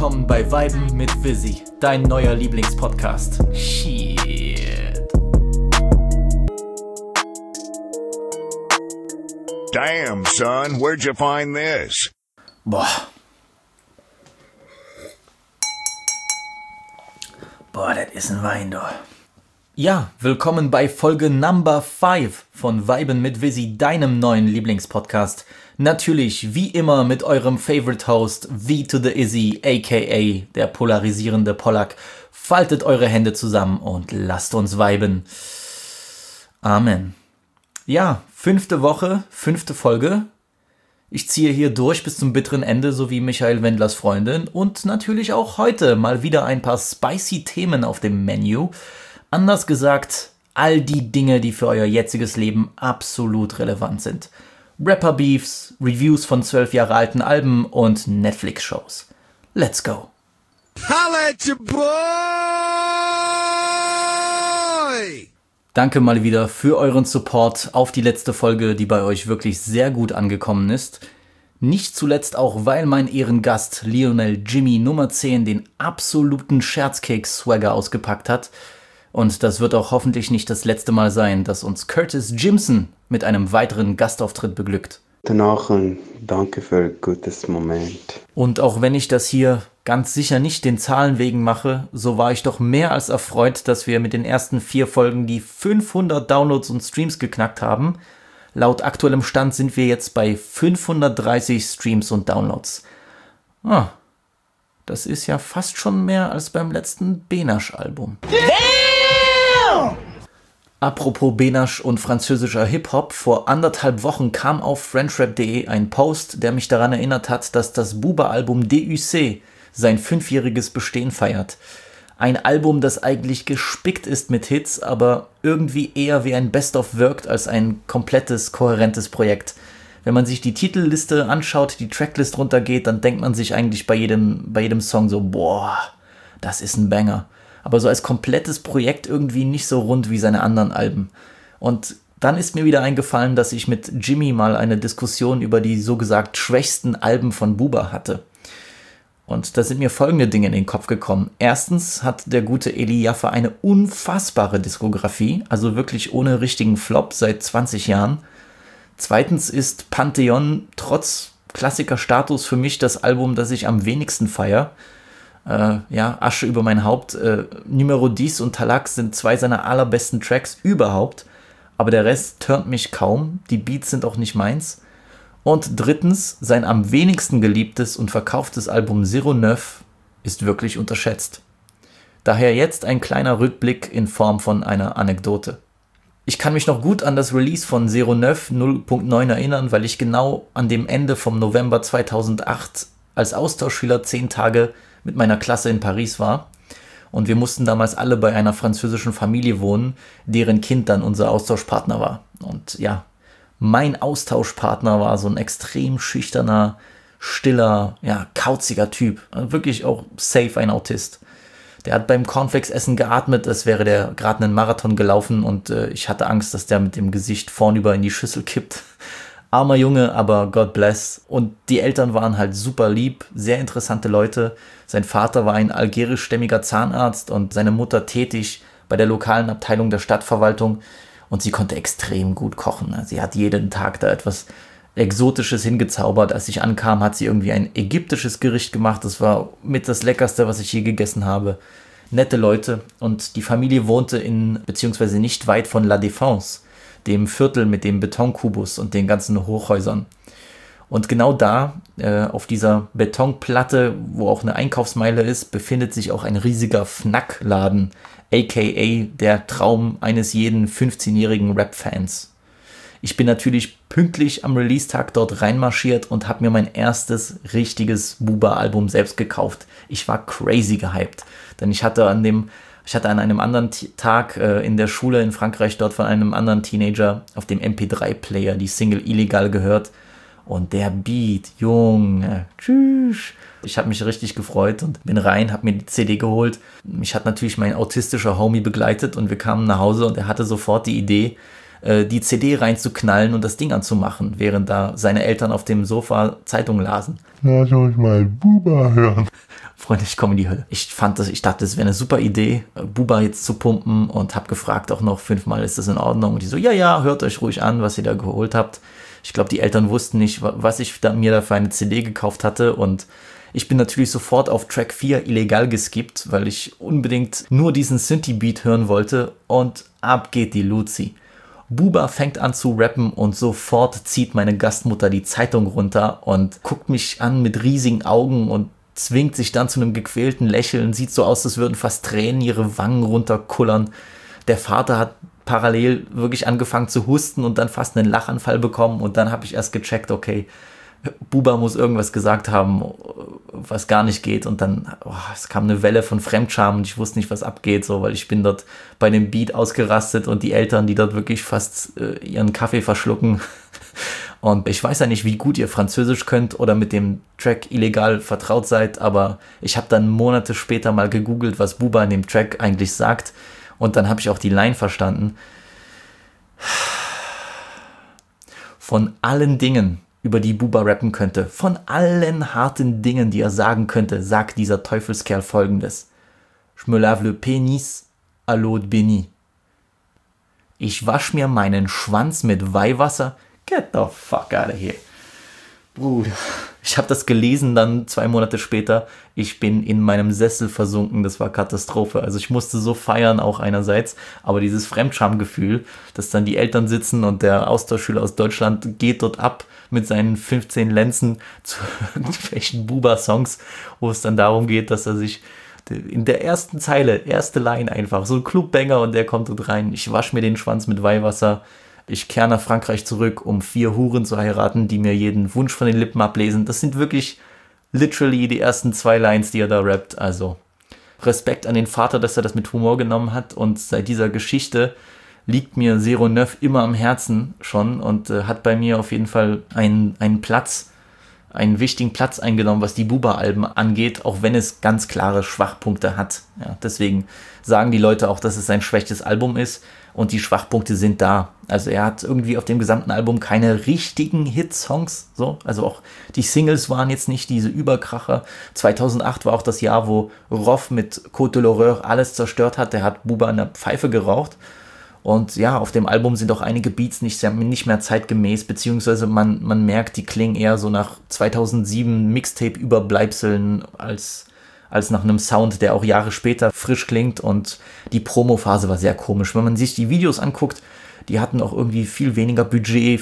willkommen bei Viben mit Visi, dein neuer Lieblingspodcast. Shit. Damn, son, where'd you find this? Boah, das ist ein Wein, du. Ja, willkommen bei Folge Number 5 von Viben mit Visi, deinem neuen Lieblingspodcast. Natürlich, wie immer, mit eurem Favorite Host, V to the Izzy, aka der polarisierende Pollack. Faltet eure Hände zusammen und lasst uns viben. Amen. Ja, 5. Woche, 5. Folge. Ich ziehe hier durch bis zum bitteren Ende, so wie Michael Wendlers Freundin. Und natürlich auch heute mal wieder ein paar spicy Themen auf dem Menü. Anders gesagt, all die Dinge, die für euer jetziges Leben absolut relevant sind. Rapper-Beefs, Reviews von 12 Jahre alten Alben und Netflix-Shows. Let's go! Holla at your boy! Danke mal wieder für euren Support auf die letzte Folge, die bei euch wirklich sehr gut angekommen ist. Nicht zuletzt auch, weil mein Ehrengast Lionel Jimmy Nummer 10 den absoluten Scherzcake-Swagger ausgepackt hat. Und das wird auch hoffentlich nicht das letzte Mal sein, dass uns Curtis Jimson mit einem weiteren Gastauftritt beglückt. Danach und danke für ein gutes Moment. Und auch wenn ich das hier ganz sicher nicht den Zahlen wegen mache, so war ich doch mehr als erfreut, dass wir mit den ersten 4 Folgen die 500 Downloads und Streams geknackt haben. Laut aktuellem Stand sind wir jetzt bei 530 Streams und Downloads. Das ist ja fast schon mehr als beim letzten Benasch-Album. Apropos Benasch und französischer Hip-Hop, vor 1,5 Wochen kam auf FrenchRap.de ein Post, der mich daran erinnert hat, dass das Booba-Album DUC sein 5-jähriges Bestehen feiert. Ein Album, das eigentlich gespickt ist mit Hits, aber irgendwie eher wie ein Best-of wirkt als ein komplettes, kohärentes Projekt. Wenn man sich die Titelliste anschaut, die Tracklist runtergeht, dann denkt man sich eigentlich bei jedem Song so, boah, das ist ein Banger. Aber so als komplettes Projekt irgendwie nicht so rund wie seine anderen Alben. Und dann ist mir wieder eingefallen, dass ich mit Jimmy mal eine Diskussion über die so gesagt schwächsten Alben von Booba hatte. Und da sind mir folgende Dinge in den Kopf gekommen. Erstens hat der gute Eli Jaffe eine unfassbare Diskografie, also wirklich ohne richtigen Flop seit 20 Jahren. Zweitens ist Pantheon trotz Klassikerstatus für mich das Album, das ich am wenigsten feiere. Asche über mein Haupt. Numero 10 und Talak sind 2 seiner allerbesten Tracks überhaupt. Aber der Rest turnt mich kaum. Die Beats sind auch nicht meins. Und drittens, sein am wenigsten geliebtes und verkauftes Album Zero Neuf ist wirklich unterschätzt. Daher jetzt ein kleiner Rückblick in Form von einer Anekdote. Ich kann mich noch gut an das Release von Zero Neuf 0.9 erinnern, weil ich genau an dem Ende vom November 2008 als Austauschschüler 10 Tage mit meiner Klasse in Paris war. Und wir mussten damals alle bei einer französischen Familie wohnen, deren Kind dann unser Austauschpartner war. Und ja, mein Austauschpartner war so ein extrem schüchterner, stiller, kauziger Typ. Also wirklich auch safe ein Autist. Der hat beim Cornflakes-Essen geatmet, als wäre der gerade einen Marathon gelaufen und ich hatte Angst, dass der mit dem Gesicht vornüber in die Schüssel kippt. Armer Junge, aber God bless. Und die Eltern waren halt super lieb, sehr interessante Leute. Sein Vater war ein algerischstämmiger Zahnarzt und seine Mutter tätig bei der lokalen Abteilung der Stadtverwaltung. Und sie konnte extrem gut kochen. Sie hat jeden Tag da etwas Exotisches hingezaubert. Als ich ankam, hat sie irgendwie ein ägyptisches Gericht gemacht. Das war mit das Leckerste, was ich je gegessen habe. Nette Leute. Und die Familie wohnte beziehungsweise nicht weit von La Défense, dem Viertel mit dem Betonkubus und den ganzen Hochhäusern. Und genau da, auf dieser Betonplatte, wo auch eine Einkaufsmeile ist, befindet sich auch ein riesiger Fnac-Laden, aka der Traum eines jeden 15-jährigen Rap-Fans. Ich bin natürlich pünktlich am Release-Tag dort reinmarschiert und habe mir mein erstes richtiges Booba-Album selbst gekauft. Ich war crazy gehypt, denn ich hatte an einem anderen Tag in der Schule in Frankreich dort von einem anderen Teenager auf dem MP3-Player die Single Illegal gehört. Und der Beat, Junge, tschüss. Ich habe mich richtig gefreut und bin rein, habe mir die CD geholt. Mich hat natürlich mein autistischer Homie begleitet und wir kamen nach Hause und er hatte sofort die Idee, die CD reinzuknallen und das Ding anzumachen, während da seine Eltern auf dem Sofa Zeitung lasen. Lass uns mal Buba hören. Freunde, ich komme in die Hölle. Ich dachte, das wäre eine super Idee, Buba jetzt zu pumpen, und habe gefragt auch noch 5-mal, ist das in Ordnung? Und die so, ja, hört euch ruhig an, was ihr da geholt habt. Ich glaube, die Eltern wussten nicht, was ich mir da für eine CD gekauft hatte, und ich bin natürlich sofort auf Track 4 illegal geskippt, weil ich unbedingt nur diesen Synthie-Beat hören wollte, und ab geht die Luzi. Buba fängt an zu rappen und sofort zieht meine Gastmutter die Zeitung runter und guckt mich an mit riesigen Augen und zwingt sich dann zu einem gequälten Lächeln, sieht so aus, als würden fast Tränen ihre Wangen runterkullern. Der Vater hat parallel wirklich angefangen zu husten und dann fast einen Lachanfall bekommen, und dann habe ich erst gecheckt, okay, Buba muss irgendwas gesagt haben, was gar nicht geht, und dann es kam eine Welle von Fremdscham und ich wusste nicht, was abgeht, so, weil ich bin dort bei dem Beat ausgerastet und die Eltern, die dort wirklich fast ihren Kaffee verschlucken. Und ich weiß ja nicht, wie gut ihr Französisch könnt oder mit dem Track illegal vertraut seid, aber ich habe dann Monate später mal gegoogelt, was Buba in dem Track eigentlich sagt, und dann habe ich auch die Line verstanden. Von allen Dingen, über die Buba rappen könnte, von allen harten Dingen, die er sagen könnte, sagt dieser Teufelskerl Folgendes: Je me lave le pénis à l'eau de béni. Ich wasch mir meinen Schwanz mit Weihwasser. Get the fuck out of here. Bruder. Ich habe das gelesen dann 2 Monate später. Ich bin in meinem Sessel versunken. Das war Katastrophe. Also ich musste so feiern auch einerseits. Aber dieses Fremdschamgefühl, dass dann die Eltern sitzen und der Austauschschüler aus Deutschland geht dort ab mit seinen 15 Lenzen zu irgendwelchen Buba-Songs, wo es dann darum geht, dass er sich in der ersten Zeile, erste Line einfach, so ein Clubbanger, und der kommt dort rein: Ich wasche mir den Schwanz mit Weihwasser. Ich kehre nach Frankreich zurück, um 4 Huren zu heiraten, die mir jeden Wunsch von den Lippen ablesen. Das sind wirklich literally die ersten 2 Lines, die er da rappt. Also Respekt an den Vater, dass er das mit Humor genommen hat. Und seit dieser Geschichte liegt mir 09 immer am Herzen schon und hat bei mir auf jeden Fall einen wichtigen Platz eingenommen, was die Buba-Alben angeht, auch wenn es ganz klare Schwachpunkte hat. Ja, deswegen sagen die Leute auch, dass es sein schwächstes Album ist, und die Schwachpunkte sind da. Also er hat irgendwie auf dem gesamten Album keine richtigen Hitsongs, so. Also auch die Singles waren jetzt nicht diese Überkracher. 2008 war auch das Jahr, wo Rof mit Côte de l'Horreur alles zerstört hat. Der hat Buba in der Pfeife geraucht. Und ja, auf dem Album sind auch einige Beats nicht mehr zeitgemäß, beziehungsweise man merkt, die klingen eher so nach 2007 Mixtape-Überbleibseln als nach einem Sound, der auch Jahre später frisch klingt, und die Promo-Phase war sehr komisch. Wenn man sich die Videos anguckt, die hatten auch irgendwie viel weniger Budget,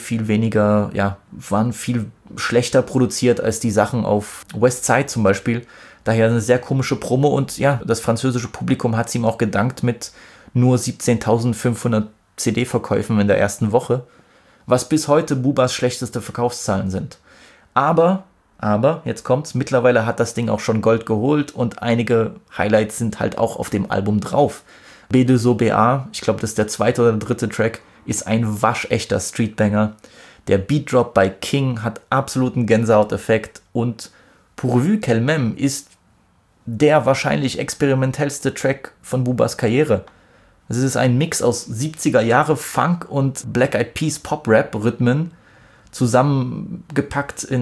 waren viel schlechter produziert als die Sachen auf Westside zum Beispiel. Daher eine sehr komische Promo, und ja, das französische Publikum hat es ihm auch gedankt mit nur 17.500 CD-Verkäufen in der ersten Woche, was bis heute Bubas schlechteste Verkaufszahlen sind. Aber, jetzt kommt's, mittlerweile hat das Ding auch schon Gold geholt, und einige Highlights sind halt auch auf dem Album drauf. B2OBA, ich glaube, das ist der 2. oder 3. Track, ist ein waschechter Streetbanger. Der Beatdrop bei King hat absoluten Gänsehauteffekt, und Pourvu qu'elle-même ist der wahrscheinlich experimentellste Track von Bubas Karriere. Es ist ein Mix aus 70er Jahre Funk und Black Eyed Peas Pop-Rap-Rhythmen, zusammengepackt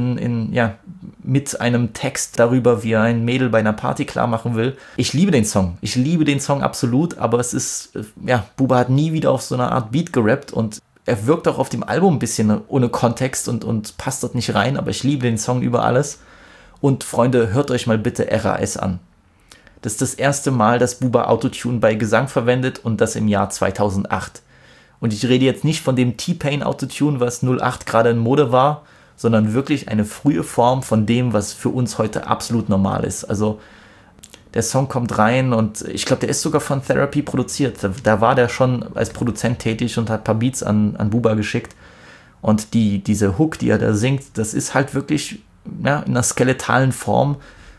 mit einem Text darüber, wie er ein Mädel bei einer Party klar machen will. Ich liebe den Song absolut, aber es ist, Buba hat nie wieder auf so einer Art Beat gerappt, und er wirkt auch auf dem Album ein bisschen ohne Kontext und passt dort nicht rein, aber ich liebe den Song über alles. Und Freunde, hört euch mal bitte RAS an. Das ist das erste Mal, dass Buba Autotune bei Gesang verwendet, und das im Jahr 2008. Und ich rede jetzt nicht von dem T-Pain Autotune, was 08 gerade in Mode war, sondern wirklich eine frühe Form von dem, was für uns heute absolut normal ist. Also der Song kommt rein, und ich glaube, der ist sogar von Therapy produziert. Da war der schon als Produzent tätig und hat ein paar Beats an Buba geschickt. Und diese Hook, die er da singt, das ist halt wirklich in einer skeletalen Form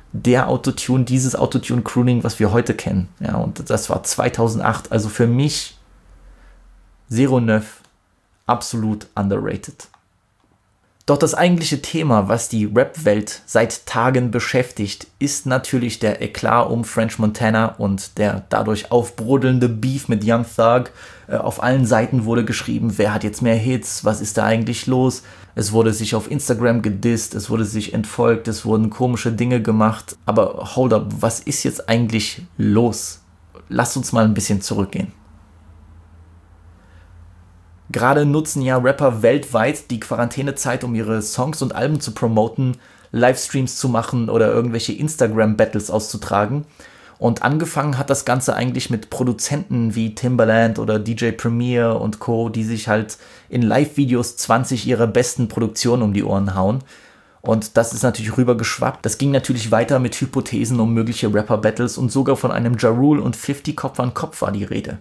dieses Autotune-Crooning, was wir heute kennen. Ja, und das war 2008. Also für mich 09 absolut underrated. Doch das eigentliche Thema, was die Rap-Welt seit Tagen beschäftigt, ist natürlich der Eklat um French Montana und der dadurch aufbrodelnde Beef mit Young Thug. Auf allen Seiten wurde geschrieben, wer hat jetzt mehr Hits, was ist da eigentlich los? Es wurde sich auf Instagram gedisst, es wurde sich entfolgt, es wurden komische Dinge gemacht. Aber hold up, was ist jetzt eigentlich los? Lasst uns mal ein bisschen zurückgehen. Gerade nutzen ja Rapper weltweit die Quarantänezeit, um ihre Songs und Alben zu promoten, Livestreams zu machen oder irgendwelche Instagram-Battles auszutragen. Und angefangen hat das Ganze eigentlich mit Produzenten wie Timbaland oder DJ Premier und Co., die sich halt in Live-Videos 20 ihrer besten Produktionen um die Ohren hauen. Und das ist natürlich rübergeschwappt. Das ging natürlich weiter mit Hypothesen um mögliche Rapper-Battles und sogar von einem Ja Rule und 50 Kopf an Kopf war die Rede.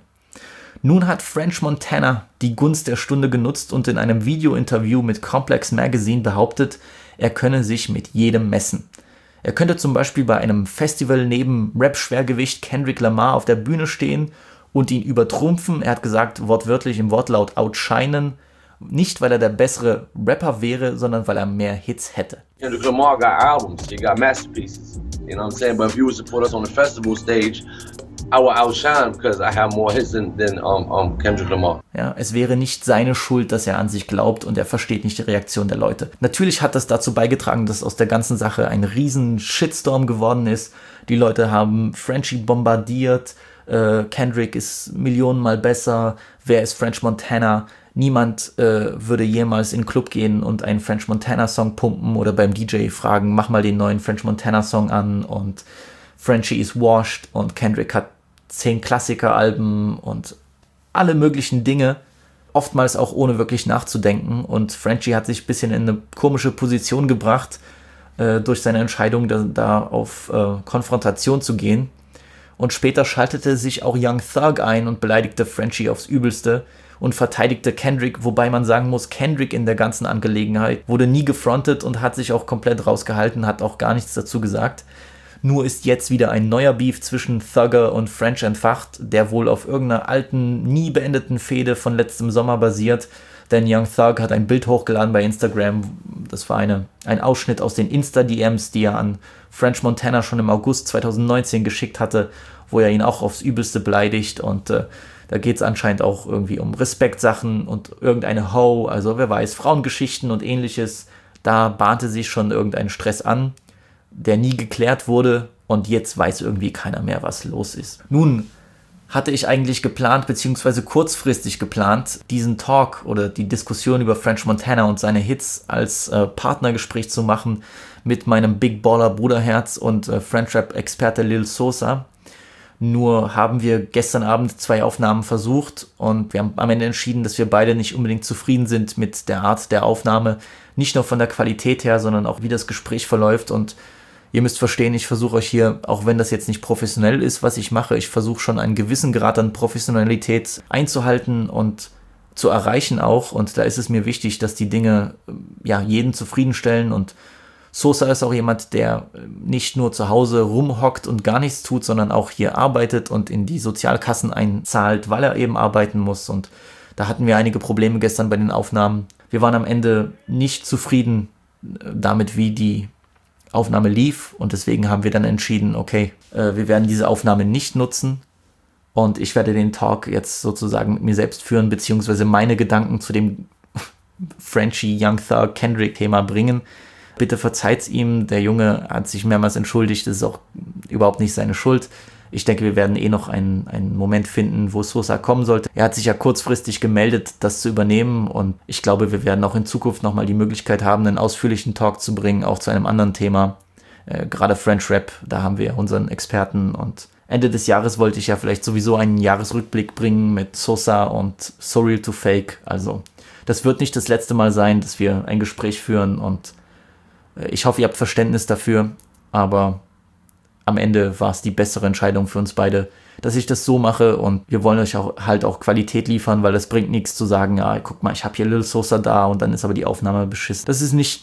Nun hat French Montana die Gunst der Stunde genutzt und in einem Video-Interview mit Complex Magazine behauptet, er könne sich mit jedem messen. Er könnte zum Beispiel bei einem Festival neben Rap-Schwergewicht Kendrick Lamar auf der Bühne stehen und ihn übertrumpfen. Er hat gesagt, wortwörtlich im Wortlaut outshinen, nicht weil er der bessere Rapper wäre, sondern weil er mehr Hits hätte. Kendrick Lamar got albums, he got masterpieces. You know what I'm saying? But if you was to put us on the festival stage, I will outshine because I have more hits than Kendrick Lamar. Ja, es wäre nicht seine Schuld, dass er an sich glaubt und er versteht nicht die Reaktion der Leute. Natürlich hat das dazu beigetragen, dass aus der ganzen Sache ein riesen Shitstorm geworden ist. Die Leute haben Frenchie bombardiert, Kendrick ist millionenmal besser, wer ist French Montana? Niemand würde jemals in den Club gehen und einen French Montana Song pumpen oder beim DJ fragen, mach mal den neuen French Montana Song an und Frenchie is washed und Kendrick hat 10 Klassikeralben und alle möglichen Dinge, oftmals auch ohne wirklich nachzudenken. Und Frenchie hat sich ein bisschen in eine komische Position gebracht, durch seine Entscheidung, da auf Konfrontation zu gehen. Und später schaltete sich auch Young Thug ein und beleidigte Frenchie aufs Übelste und verteidigte Kendrick, wobei man sagen muss, Kendrick in der ganzen Angelegenheit wurde nie gefrontet und hat sich auch komplett rausgehalten, hat auch gar nichts dazu gesagt. Nur ist jetzt wieder ein neuer Beef zwischen Thugger und French entfacht, der wohl auf irgendeiner alten, nie beendeten Fehde von letztem Sommer basiert. Denn Young Thug hat ein Bild hochgeladen bei Instagram. Das war ein Ausschnitt aus den Insta-DMs, die er an French Montana schon im August 2019 geschickt hatte, wo er ihn auch aufs Übelste beleidigt. Und da geht es anscheinend auch irgendwie um Respektsachen und irgendeine Ho, also wer weiß, Frauengeschichten und ähnliches. Da bahnte sich schon irgendein Stress an, der nie geklärt wurde und jetzt weiß irgendwie keiner mehr, was los ist. Nun hatte ich eigentlich geplant, beziehungsweise kurzfristig geplant, diesen Talk oder die Diskussion über French Montana und seine Hits als Partnergespräch zu machen mit meinem Big Baller Bruderherz und French Rap Experte Lil Sosa. Nur haben wir gestern Abend 2 Aufnahmen versucht und wir haben am Ende entschieden, dass wir beide nicht unbedingt zufrieden sind mit der Art der Aufnahme. Nicht nur von der Qualität her, sondern auch wie das Gespräch verläuft. Und ihr müsst verstehen, ich versuche euch hier, auch wenn das jetzt nicht professionell ist, was ich mache, ich versuche schon einen gewissen Grad an Professionalität einzuhalten und zu erreichen auch. Und da ist es mir wichtig, dass die Dinge ja jeden zufriedenstellen. Und Sosa ist auch jemand, der nicht nur zu Hause rumhockt und gar nichts tut, sondern auch hier arbeitet und in die Sozialkassen einzahlt, weil er eben arbeiten muss. Und da hatten wir einige Probleme gestern bei den Aufnahmen. Wir waren am Ende nicht zufrieden damit, wie die Aufnahme lief und deswegen haben wir dann entschieden, okay, wir werden diese Aufnahme nicht nutzen und ich werde den Talk jetzt sozusagen mit mir selbst führen, beziehungsweise meine Gedanken zu dem Frenchie, Young Thug, Kendrick-Thema bringen. Bitte verzeiht's ihm, der Junge hat sich mehrmals entschuldigt, das ist auch überhaupt nicht seine Schuld. Ich denke, wir werden noch einen Moment finden, wo Sosa kommen sollte. Er hat sich ja kurzfristig gemeldet, das zu übernehmen und ich glaube, wir werden auch in Zukunft nochmal die Möglichkeit haben, einen ausführlichen Talk zu bringen, auch zu einem anderen Thema. Gerade French Rap, da haben wir unseren Experten und Ende des Jahres wollte ich ja vielleicht sowieso einen Jahresrückblick bringen mit Sosa und So Real to Fake. Also das wird nicht das letzte Mal sein, dass wir ein Gespräch führen und ich hoffe, ihr habt Verständnis dafür, aber am Ende war es die bessere Entscheidung für uns beide, dass ich das so mache und wir wollen euch auch Qualität liefern, weil es bringt nichts zu sagen, ja, guck mal, ich habe hier Lil Sosa da und dann ist aber die Aufnahme beschissen. Das ist nicht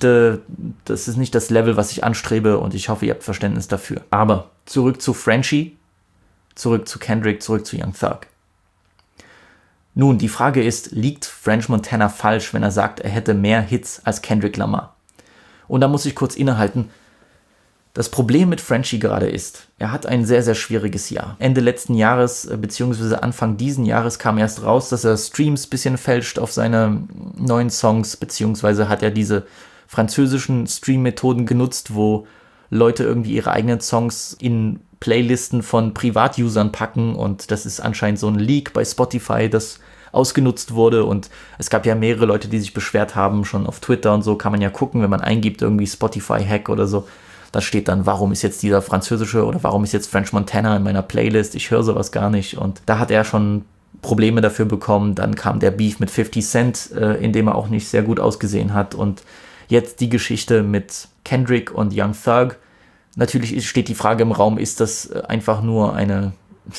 das Level, was ich anstrebe und ich hoffe, ihr habt Verständnis dafür. Aber zurück zu Frenchie, zurück zu Kendrick, zurück zu Young Thug. Nun, die Frage ist, liegt French Montana falsch, wenn er sagt, er hätte mehr Hits als Kendrick Lamar? Und da muss ich kurz innehalten. Das Problem mit Frenchie gerade ist, er hat ein sehr, sehr schwieriges Jahr. Ende letzten Jahres beziehungsweise Anfang diesen Jahres kam erst raus, dass er Streams ein bisschen fälscht auf seine neuen Songs, beziehungsweise hat er diese französischen Stream-Methoden genutzt, wo Leute irgendwie ihre eigenen Songs in Playlisten von Privatusern packen, und das ist anscheinend so ein Leak bei Spotify, das ausgenutzt wurde, und es gab ja mehrere Leute, die sich beschwert haben, schon auf Twitter und so, kann man ja gucken, wenn man eingibt irgendwie Spotify-Hack oder so, da steht dann, warum ist jetzt dieser französische oder warum ist jetzt French Montana in meiner Playlist, ich höre sowas gar nicht, und da hat er schon Probleme dafür bekommen. Dann kam der Beef mit 50 Cent, in dem er auch nicht sehr gut ausgesehen hat, und jetzt die Geschichte mit Kendrick und Young Thug. Natürlich steht die Frage im Raum, ist das einfach nur eine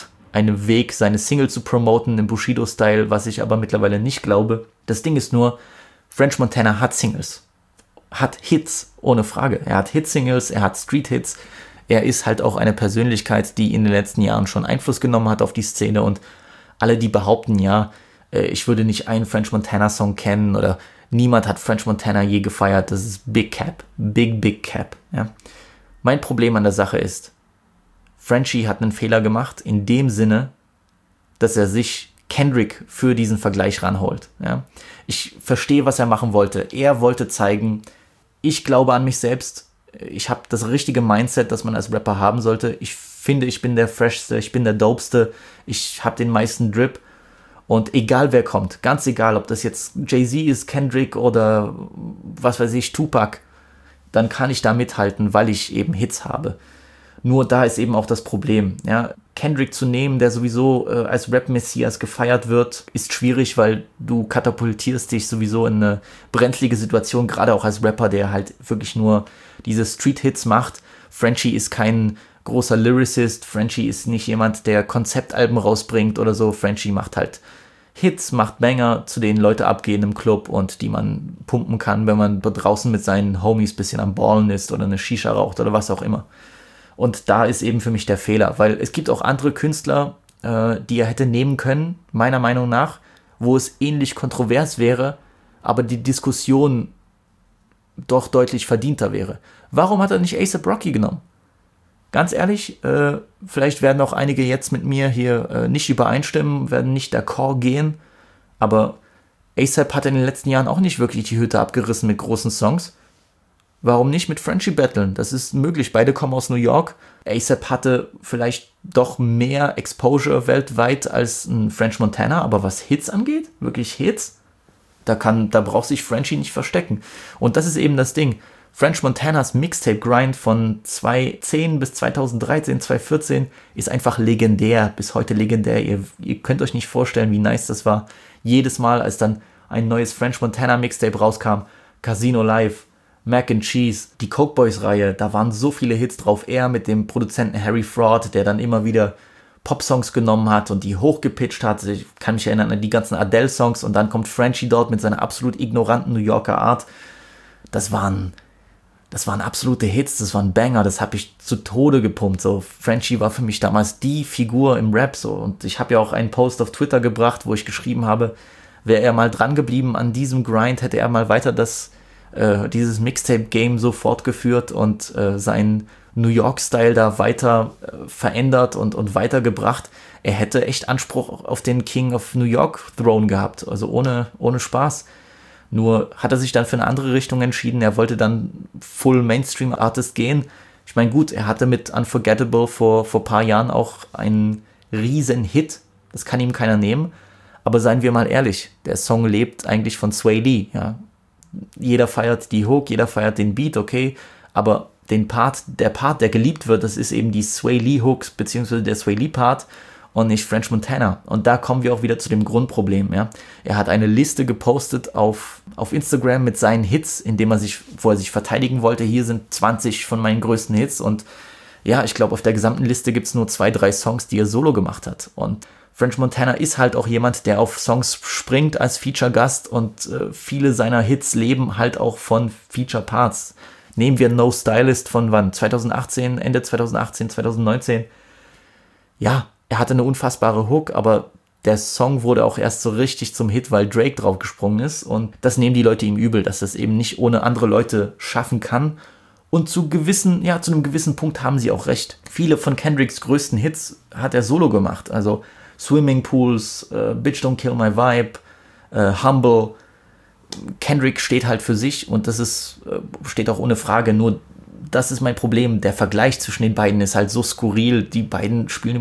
Weg, seine Single zu promoten im Bushido-Style, was ich aber mittlerweile nicht glaube. Das Ding ist nur, French Montana hat Singles, hat Hits, ohne Frage. Er hat Hit-Singles, er hat Street-Hits. Er ist halt auch eine Persönlichkeit, die in den letzten Jahren schon Einfluss genommen hat auf die Szene, und alle, die behaupten, ja, ich würde nicht einen French Montana-Song kennen oder niemand hat French Montana je gefeiert, das ist Big Cap, Big Cap. Ja. Mein Problem an der Sache ist, Frenchie hat einen Fehler gemacht, in dem Sinne, dass er sich Kendrick für diesen Vergleich ranholt. Ja. Ich verstehe, was er machen wollte. Er wollte zeigen, ich glaube an mich selbst, ich habe das richtige Mindset, das man als Rapper haben sollte. Ich finde, ich bin der Freshste, ich bin der Dopeste, ich habe den meisten Drip. Und egal wer kommt, ganz egal, ob das jetzt Jay-Z ist, Kendrick oder was weiß ich, Tupac, dann kann ich da mithalten, weil ich eben Hits habe. Nur da ist eben auch das Problem. Ja? Kendrick zu nehmen, der sowieso als Rap-Messias gefeiert wird, ist schwierig, weil du katapultierst dich sowieso in eine brenzlige Situation, gerade auch als Rapper, der halt wirklich nur diese Street-Hits macht. Frenchie ist kein großer Lyricist, Frenchie ist nicht jemand, der Konzeptalben rausbringt oder so. Frenchie macht halt Hits, macht Banger, zu denen Leute abgehen im Club und die man pumpen kann, wenn man draußen mit seinen Homies ein bisschen am Ballen ist oder eine Shisha raucht oder was auch immer. Und da ist eben für mich der Fehler, weil es gibt auch andere Künstler, die er hätte nehmen können, meiner Meinung nach, wo es ähnlich kontrovers wäre, aber die Diskussion doch deutlich verdienter wäre. Warum hat er nicht A$AP Rocky genommen? Ganz ehrlich, vielleicht werden auch einige jetzt mit mir hier nicht übereinstimmen, werden nicht d'accord gehen, aber A$AP hat in den letzten Jahren auch nicht wirklich die Hütte abgerissen mit großen Songs. Warum nicht mit Frenchie battlen? Das ist möglich, beide kommen aus New York. A$AP hatte vielleicht doch mehr Exposure weltweit als ein French Montana, aber was Hits angeht, wirklich Hits, da braucht sich Frenchie nicht verstecken. Und das ist eben das Ding. French Montanas Mixtape-Grind von 2010 bis 2013, 2014 ist einfach legendär, bis heute legendär. Ihr könnt euch nicht vorstellen, wie nice das war. Jedes Mal, als dann ein neues French Montana Mixtape rauskam, Casino Live, Mac and Cheese, die Coke Boys-Reihe, da waren so viele Hits drauf. Er mit dem Produzenten Harry Fraud, der dann immer wieder Pop-Songs genommen hat und die hochgepitcht hat. Ich kann mich erinnern an die ganzen Adele-Songs, und dann kommt Frenchie dort mit seiner absolut ignoranten New Yorker Art. Das waren absolute Hits, das waren Banger, das habe ich zu Tode gepumpt. So, Frenchie war für mich damals die Figur im Rap. So. Und ich habe ja auch einen Post auf Twitter gebracht, wo ich geschrieben habe, wäre er mal dran geblieben an diesem Grind, hätte er mal weiter dieses Mixtape-Game so fortgeführt und seinen New York-Style da weiter verändert und weitergebracht. Er hätte echt Anspruch auf den King of New York-Throne gehabt, also ohne Spaß. Nur hat er sich dann für eine andere Richtung entschieden. Er wollte dann Full Mainstream Artist gehen. Ich meine, gut, er hatte mit Unforgettable vor ein paar Jahren auch einen riesen Hit. Das kann ihm keiner nehmen. Aber seien wir mal ehrlich, der Song lebt eigentlich von Sway Lee. Ja. Jeder feiert die Hook, jeder feiert den Beat, okay. Aber der Part, der geliebt wird, das ist eben die Sway Lee Hooks, beziehungsweise der Sway Lee Part und nicht French Montana. Und da kommen wir auch wieder zu dem Grundproblem. Ja. Er hat eine Liste gepostet auf Instagram mit seinen Hits, wo er sich verteidigen wollte. Hier sind 20 von meinen größten Hits. Und ja, ich glaube, auf der gesamten Liste gibt es nur 2-3 Songs, die er solo gemacht hat. Und French Montana ist halt auch jemand, der auf Songs springt als Feature-Gast, und viele seiner Hits leben halt auch von Feature-Parts. Nehmen wir No Stylist von wann? Ende 2018, 2019. Ja, er hatte eine unfassbare Hook, aber Der Song wurde auch erst so richtig zum Hit, weil Drake draufgesprungen ist. Und das nehmen die Leute ihm übel, dass das eben nicht ohne andere Leute schaffen kann. Und zu einem gewissen Punkt haben sie auch recht. Viele von Kendricks größten Hits hat er solo gemacht. Also Swimming Pools, Bitch Don't Kill My Vibe, Humble. Kendrick steht halt für sich und das steht auch ohne Frage. Nur das ist mein Problem. Der Vergleich zwischen den beiden ist halt so skurril. Die beiden spielen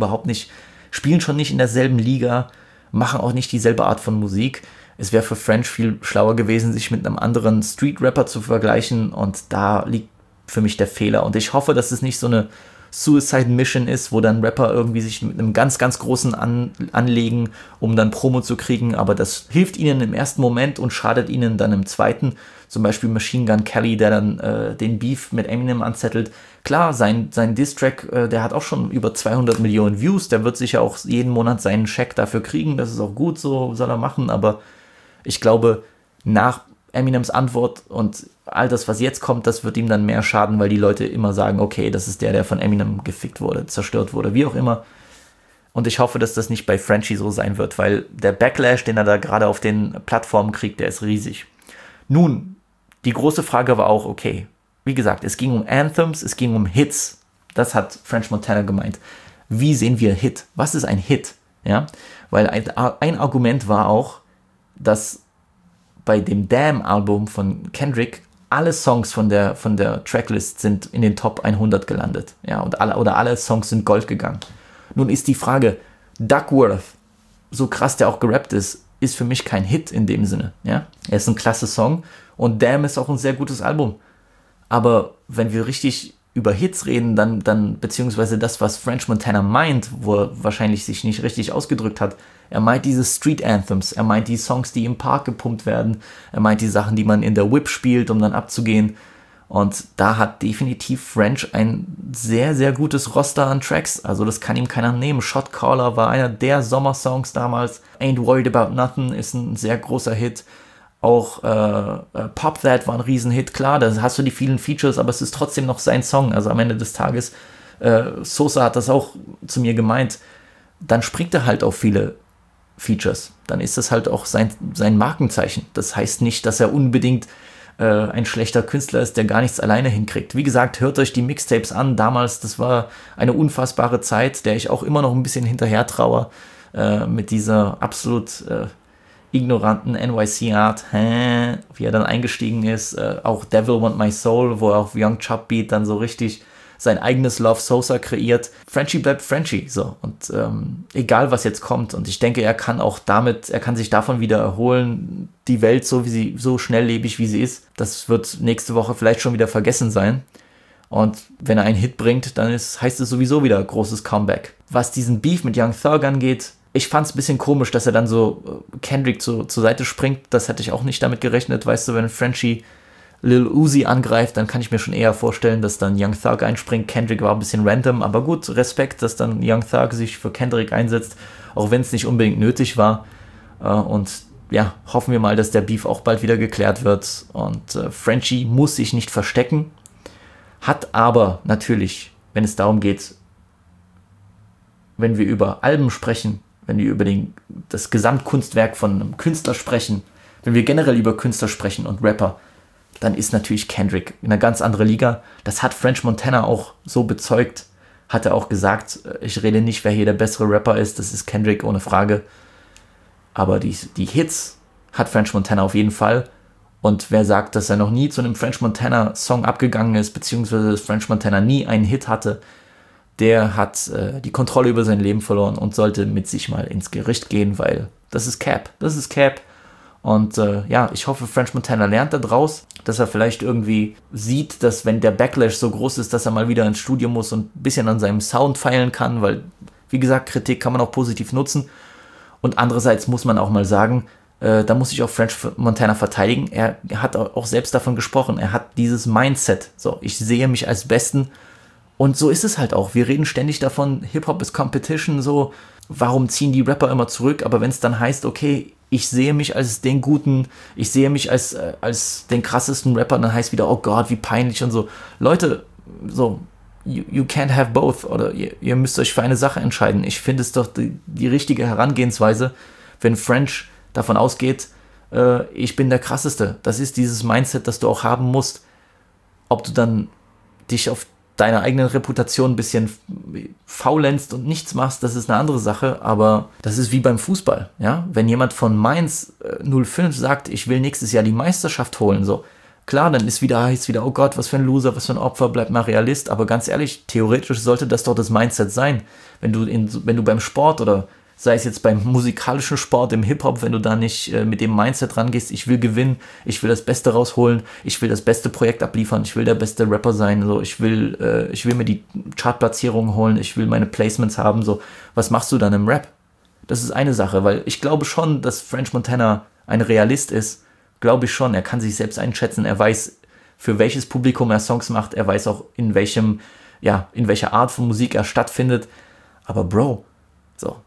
schon nicht in derselben Liga, machen auch nicht dieselbe Art von Musik. Es wäre für French viel schlauer gewesen, sich mit einem anderen Street-Rapper zu vergleichen und da liegt für mich der Fehler. Und ich hoffe, dass es nicht so eine Suicide Mission ist, wo dann Rapper irgendwie sich mit einem ganz, ganz großen anlegen, um dann Promo zu kriegen, aber das hilft ihnen im ersten Moment und schadet ihnen dann im zweiten. Zum Beispiel Machine Gun Kelly, der dann den Beef mit Eminem anzettelt. Klar, sein Diss-Track, der hat auch schon über 200 Millionen Views, der wird sicher auch jeden Monat seinen Scheck dafür kriegen, das ist auch gut, so soll er machen, aber ich glaube, nach Eminems Antwort und all das, was jetzt kommt, das wird ihm dann mehr schaden, weil die Leute immer sagen, okay, das ist der von Eminem gefickt wurde, zerstört wurde, wie auch immer. Und ich hoffe, dass das nicht bei Frenchie so sein wird, weil der Backlash, den er da gerade auf den Plattformen kriegt, der ist riesig. Nun, die große Frage war auch, okay, wie gesagt, es ging um Anthems, es ging um Hits. Das hat French Montana gemeint. Wie sehen wir Hit? Was ist ein Hit? Ja, weil ein Argument war auch, dass bei dem Damn-Album von Kendrick alle Songs von der Tracklist sind in den Top 100 gelandet. Ja, und alle Songs sind Gold gegangen. Nun ist die Frage, Duckworth, so krass der auch gerappt ist für mich kein Hit in dem Sinne. Ja? Er ist ein klasse Song und Damn ist auch ein sehr gutes Album. Aber wenn wir richtig über Hits reden, dann beziehungsweise das, was French Montana meint, wo er wahrscheinlich sich nicht richtig ausgedrückt hat, er meint diese Street Anthems, er meint die Songs, die im Park gepumpt werden, er meint die Sachen, die man in der Whip spielt, um dann abzugehen. Und da hat definitiv French ein sehr, sehr gutes Roster an Tracks. Also das kann ihm keiner nehmen. Shot Caller war einer der Sommersongs damals. Ain't Worried About Nothing ist ein sehr großer Hit. Auch Pop That war ein Riesenhit. Klar, da hast du die vielen Features, aber es ist trotzdem noch sein Song. Also am Ende des Tages, Sosa hat das auch zu mir gemeint, dann springt er halt auf viele Features. Dann ist das halt auch sein Markenzeichen. Das heißt nicht, dass er unbedingt ein schlechter Künstler ist, der gar nichts alleine hinkriegt. Wie gesagt, hört euch die Mixtapes an. Damals, das war eine unfassbare Zeit, der ich auch immer noch ein bisschen hinterher traue, mit dieser absolut ignoranten NYC-Art, wie er dann eingestiegen ist. Auch Devil Want My Soul, wo er auf Young Chub Beat dann so richtig sein eigenes Love Sosa kreiert. Frenchie bleibt Frenchie, so. Und egal, was jetzt kommt. Und ich denke, er kann sich davon wieder erholen. Die Welt, so schnelllebig, wie sie ist, das wird nächste Woche vielleicht schon wieder vergessen sein. Und wenn er einen Hit bringt, dann heißt es sowieso wieder großes Comeback. Was diesen Beef mit Young Thug angeht, ich fand es ein bisschen komisch, dass er dann so Kendrick zur Seite springt. Das hätte ich auch nicht damit gerechnet. Weißt du, wenn Frenchie Lil Uzi angreift, dann kann ich mir schon eher vorstellen, dass dann Young Thug einspringt. Kendrick war ein bisschen random, aber gut, Respekt, dass dann Young Thug sich für Kendrick einsetzt, auch wenn es nicht unbedingt nötig war. Und ja, hoffen wir mal, dass der Beef auch bald wieder geklärt wird. Und Frenchie muss sich nicht verstecken, hat aber natürlich, wenn es darum geht, wenn wir über Alben sprechen, wenn wir über das Gesamtkunstwerk von einem Künstler sprechen, wenn wir generell über Künstler sprechen und Rapper, dann ist natürlich Kendrick in einer ganz anderen Liga. Das hat French Montana auch so bezeugt, hat er auch gesagt, ich rede nicht, wer hier der bessere Rapper ist, das ist Kendrick ohne Frage. Aber die Hits hat French Montana auf jeden Fall. Und wer sagt, dass er noch nie zu einem French Montana Song abgegangen ist, beziehungsweise dass French Montana nie einen Hit hatte, der hat die Kontrolle über sein Leben verloren und sollte mit sich mal ins Gericht gehen, weil das ist Cap. Und ich hoffe, French Montana lernt da draus, dass er vielleicht irgendwie sieht, dass wenn der Backlash so groß ist, dass er mal wieder ins Studio muss und ein bisschen an seinem Sound feilen kann, weil, wie gesagt, Kritik kann man auch positiv nutzen. Und andererseits muss man auch mal sagen, da muss ich auch French Montana verteidigen. Er hat auch selbst davon gesprochen. Er hat dieses Mindset. So, ich sehe mich als Besten. Und so ist es halt auch. Wir reden ständig davon, Hip-Hop ist Competition, so. Warum ziehen die Rapper immer zurück? Aber wenn es dann heißt, okay, ich sehe mich als den Guten, ich sehe mich als den krassesten Rapper, dann heißt wieder, oh Gott, wie peinlich und so. Leute, so, you can't have both, oder ihr müsst euch für eine Sache entscheiden. Ich finde es doch die richtige Herangehensweise, wenn French davon ausgeht, ich bin der Krasseste. Das ist dieses Mindset, das du auch haben musst. Ob du dann dich auf deiner eigenen Reputation ein bisschen faulenzt und nichts machst, das ist eine andere Sache, aber das ist wie beim Fußball, ja? Wenn jemand von Mainz 05 sagt, ich will nächstes Jahr die Meisterschaft holen, so, klar, dann heißt wieder, oh Gott, was für ein Loser, was für ein Opfer, bleib mal Realist, aber ganz ehrlich, theoretisch sollte das doch das Mindset sein, wenn du beim Sport oder sei es jetzt beim musikalischen Sport, im Hip-Hop, wenn du da nicht mit dem Mindset rangehst, ich will gewinnen, ich will das Beste rausholen, ich will das beste Projekt abliefern, ich will der beste Rapper sein, so, ich will mir die Chartplatzierungen holen, ich will meine Placements haben, so, was machst du dann im Rap? Das ist eine Sache, weil ich glaube schon, dass French Montana ein Realist ist, glaube ich schon, er kann sich selbst einschätzen, er weiß, für welches Publikum er Songs macht, er weiß auch, in welcher Art von Musik er stattfindet, aber Bro, so,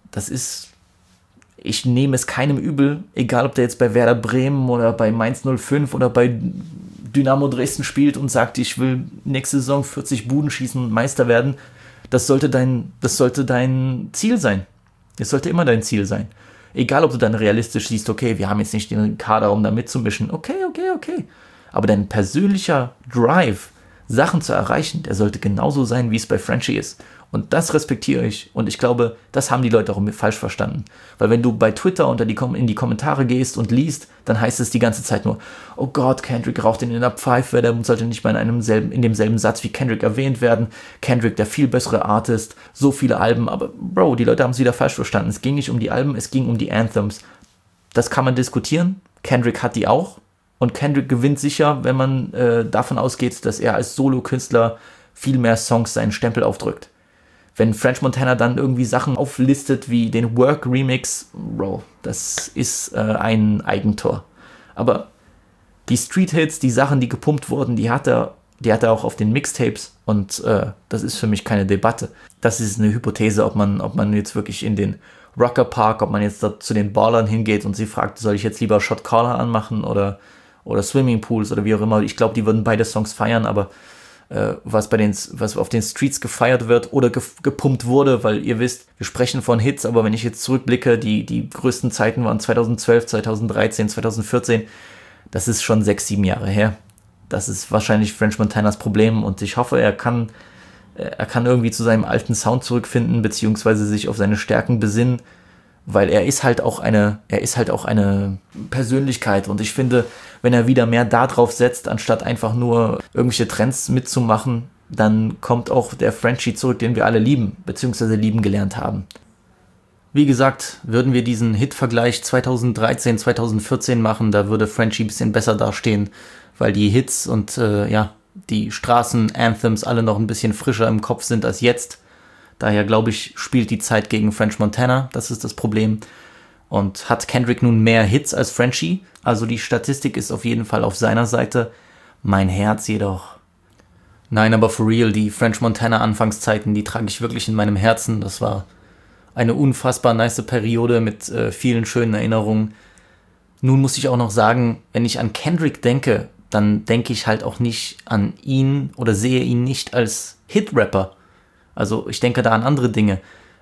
ich nehme es keinem übel, egal ob der jetzt bei Werder Bremen oder bei Mainz 05 oder bei Dynamo Dresden spielt und sagt, ich will nächste Saison 40 Buden schießen und Meister werden. Das sollte dein Ziel sein. Das sollte immer dein Ziel sein. Egal, ob du dann realistisch siehst, okay, wir haben jetzt nicht den Kader, um da mitzumischen. Okay. Aber dein persönlicher Drive, Sachen zu erreichen, der sollte genauso sein, wie es bei Frenchie ist. Und das respektiere ich. Und ich glaube, das haben die Leute auch falsch verstanden. Weil wenn du bei Twitter in die Kommentare gehst und liest, dann heißt es die ganze Zeit nur, oh Gott, Kendrick raucht in der Pfeife, der sollte nicht mal in demselben Satz wie Kendrick erwähnt werden. Kendrick, der viel bessere Artist, so viele Alben. Aber Bro, die Leute haben es wieder falsch verstanden. Es ging nicht um die Alben, es ging um die Anthems. Das kann man diskutieren. Kendrick hat die auch. Und Kendrick gewinnt sicher, wenn man davon ausgeht, dass er als Solo-Künstler viel mehr Songs seinen Stempel aufdrückt. Wenn French Montana dann irgendwie Sachen auflistet wie den Work-Remix, Bro, das ist ein Eigentor. Aber die Street-Hits, die Sachen, die gepumpt wurden, die hat er auch auf den Mixtapes und das ist für mich keine Debatte. Das ist eine Hypothese, ob man jetzt wirklich in den Rocker Park, ob man jetzt da zu den Ballern hingeht und sie fragt, soll ich jetzt lieber Shot Caller anmachen oder Swimmingpools oder wie auch immer. Ich glaube, die würden beide Songs feiern, aber was auf den Streets gefeiert wird oder gepumpt wurde, weil ihr wisst, wir sprechen von Hits, aber wenn ich jetzt zurückblicke, die größten Zeiten waren 2012, 2013, 2014, das ist schon 6-7 Jahre her. Das ist wahrscheinlich French Montanas Problem und ich hoffe, er kann irgendwie zu seinem alten Sound zurückfinden, beziehungsweise sich auf seine Stärken besinnen, weil er ist halt auch eine Persönlichkeit und ich finde, wenn er wieder mehr da drauf setzt, anstatt einfach nur irgendwelche Trends mitzumachen, dann kommt auch der Frenchie zurück, den wir alle lieben, beziehungsweise lieben gelernt haben. Wie gesagt, würden wir diesen Hit-Vergleich 2013, 2014 machen, da würde Frenchie ein bisschen besser dastehen, weil die Hits und die Straßen-Anthems alle noch ein bisschen frischer im Kopf sind als jetzt. Daher, glaube ich, spielt die Zeit gegen French Montana, das ist das Problem. Und hat Kendrick nun mehr Hits als Frenchie? Also die Statistik ist auf jeden Fall auf seiner Seite. Mein Herz jedoch. Nein, aber for real, die French Montana Anfangszeiten, die trage ich wirklich in meinem Herzen. Das war eine unfassbar nice Periode mit vielen schönen Erinnerungen. Nun muss ich auch noch sagen, wenn ich an Kendrick denke, dann denke ich halt auch nicht an ihn oder sehe ihn nicht als Hit-Rapper. Also ich denke da an andere Dinge.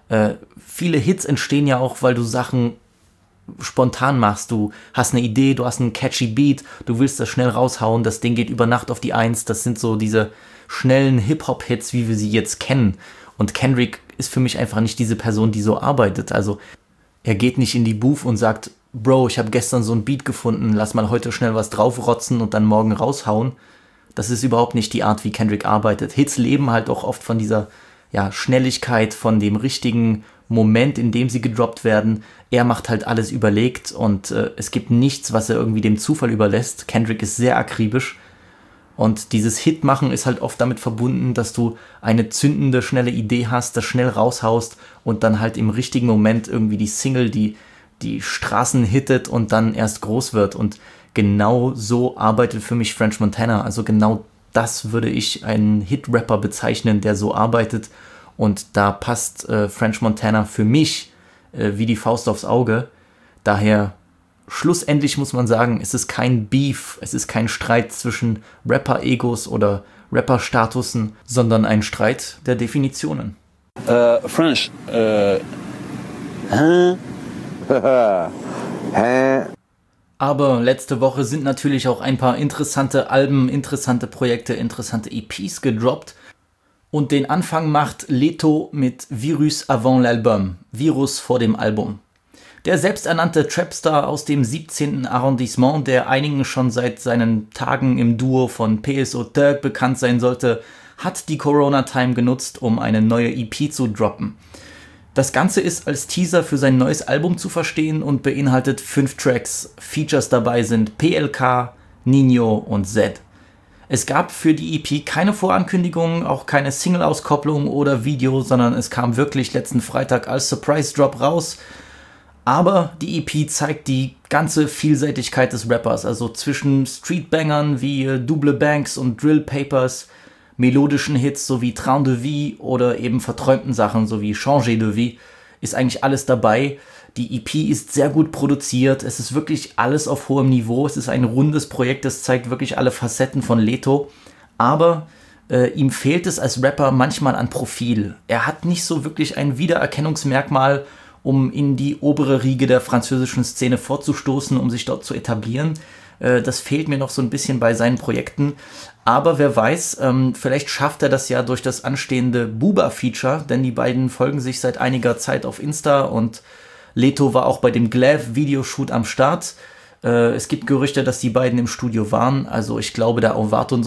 Viele Hits entstehen ja auch, weil du Sachen spontan machst. Du hast eine Idee, du hast einen catchy Beat, du willst das schnell raushauen, das Ding geht über Nacht auf die 1. Das sind so diese schnellen Hip-Hop-Hits, wie wir sie jetzt kennen. Und Kendrick ist für mich einfach nicht diese Person, die so arbeitet. Also er geht nicht in die Booth und sagt, Bro, ich habe gestern so ein Beat gefunden, lass mal heute schnell was draufrotzen und dann morgen raushauen. Das ist überhaupt nicht die Art, wie Kendrick arbeitet. Hits leben halt auch oft von dieser Schnelligkeit, von dem richtigen Moment, in dem sie gedroppt werden. Er macht halt alles überlegt und es gibt nichts, was er irgendwie dem Zufall überlässt. Kendrick ist sehr akribisch und dieses Hitmachen ist halt oft damit verbunden, dass du eine zündende, schnelle Idee hast, das schnell raushaust und dann halt im richtigen Moment irgendwie die Single, die Straßen hittet und dann erst groß wird. Und genau so arbeitet für mich French Montana. Also genau das würde ich einen Hit-Rapper bezeichnen, der so arbeitet. Und da passt French Montana für mich wie die Faust aufs Auge. Daher schlussendlich muss man sagen, es ist kein Beef, es ist kein Streit zwischen Rapper-Egos oder Rapper-Statusen, sondern ein Streit der Definitionen. French. Aber letzte Woche sind natürlich auch ein paar interessante Alben, interessante Projekte, interessante EPs gedroppt. Und den Anfang macht Leto mit Virus avant l'album, Virus vor dem Album. Der selbsternannte Trapstar aus dem 17. Arrondissement, der einigen schon seit seinen Tagen im Duo von PSO Turk bekannt sein sollte, hat die Corona-Time genutzt, um eine neue EP zu droppen. Das Ganze ist als Teaser für sein neues Album zu verstehen und beinhaltet 5 Tracks. Features dabei sind PLK, Nino und Z. Es gab für die EP keine Vorankündigung, auch keine Single-Auskopplung oder Video, sondern es kam wirklich letzten Freitag als Surprise-Drop raus. Aber die EP zeigt die ganze Vielseitigkeit des Rappers, also zwischen Streetbangern wie Double Banks und Drill Papers, melodischen Hits sowie Train de Vie oder eben verträumten Sachen sowie Changer de Vie, ist eigentlich alles dabei. Die EP ist sehr gut produziert, es ist wirklich alles auf hohem Niveau, es ist ein rundes Projekt, das zeigt wirklich alle Facetten von Leto, aber ihm fehlt es als Rapper manchmal an Profil. Er hat nicht so wirklich ein Wiedererkennungsmerkmal, um in die obere Riege der französischen Szene vorzustoßen, um sich dort zu etablieren. Das fehlt mir noch so ein bisschen bei seinen Projekten. Aber wer weiß, vielleicht schafft er das ja durch das anstehende Booba-Feature, denn die beiden folgen sich seit einiger Zeit auf Insta und Leto war auch bei dem Glav-Videoshoot am Start. Es gibt Gerüchte, dass die beiden im Studio waren. Also ich glaube, da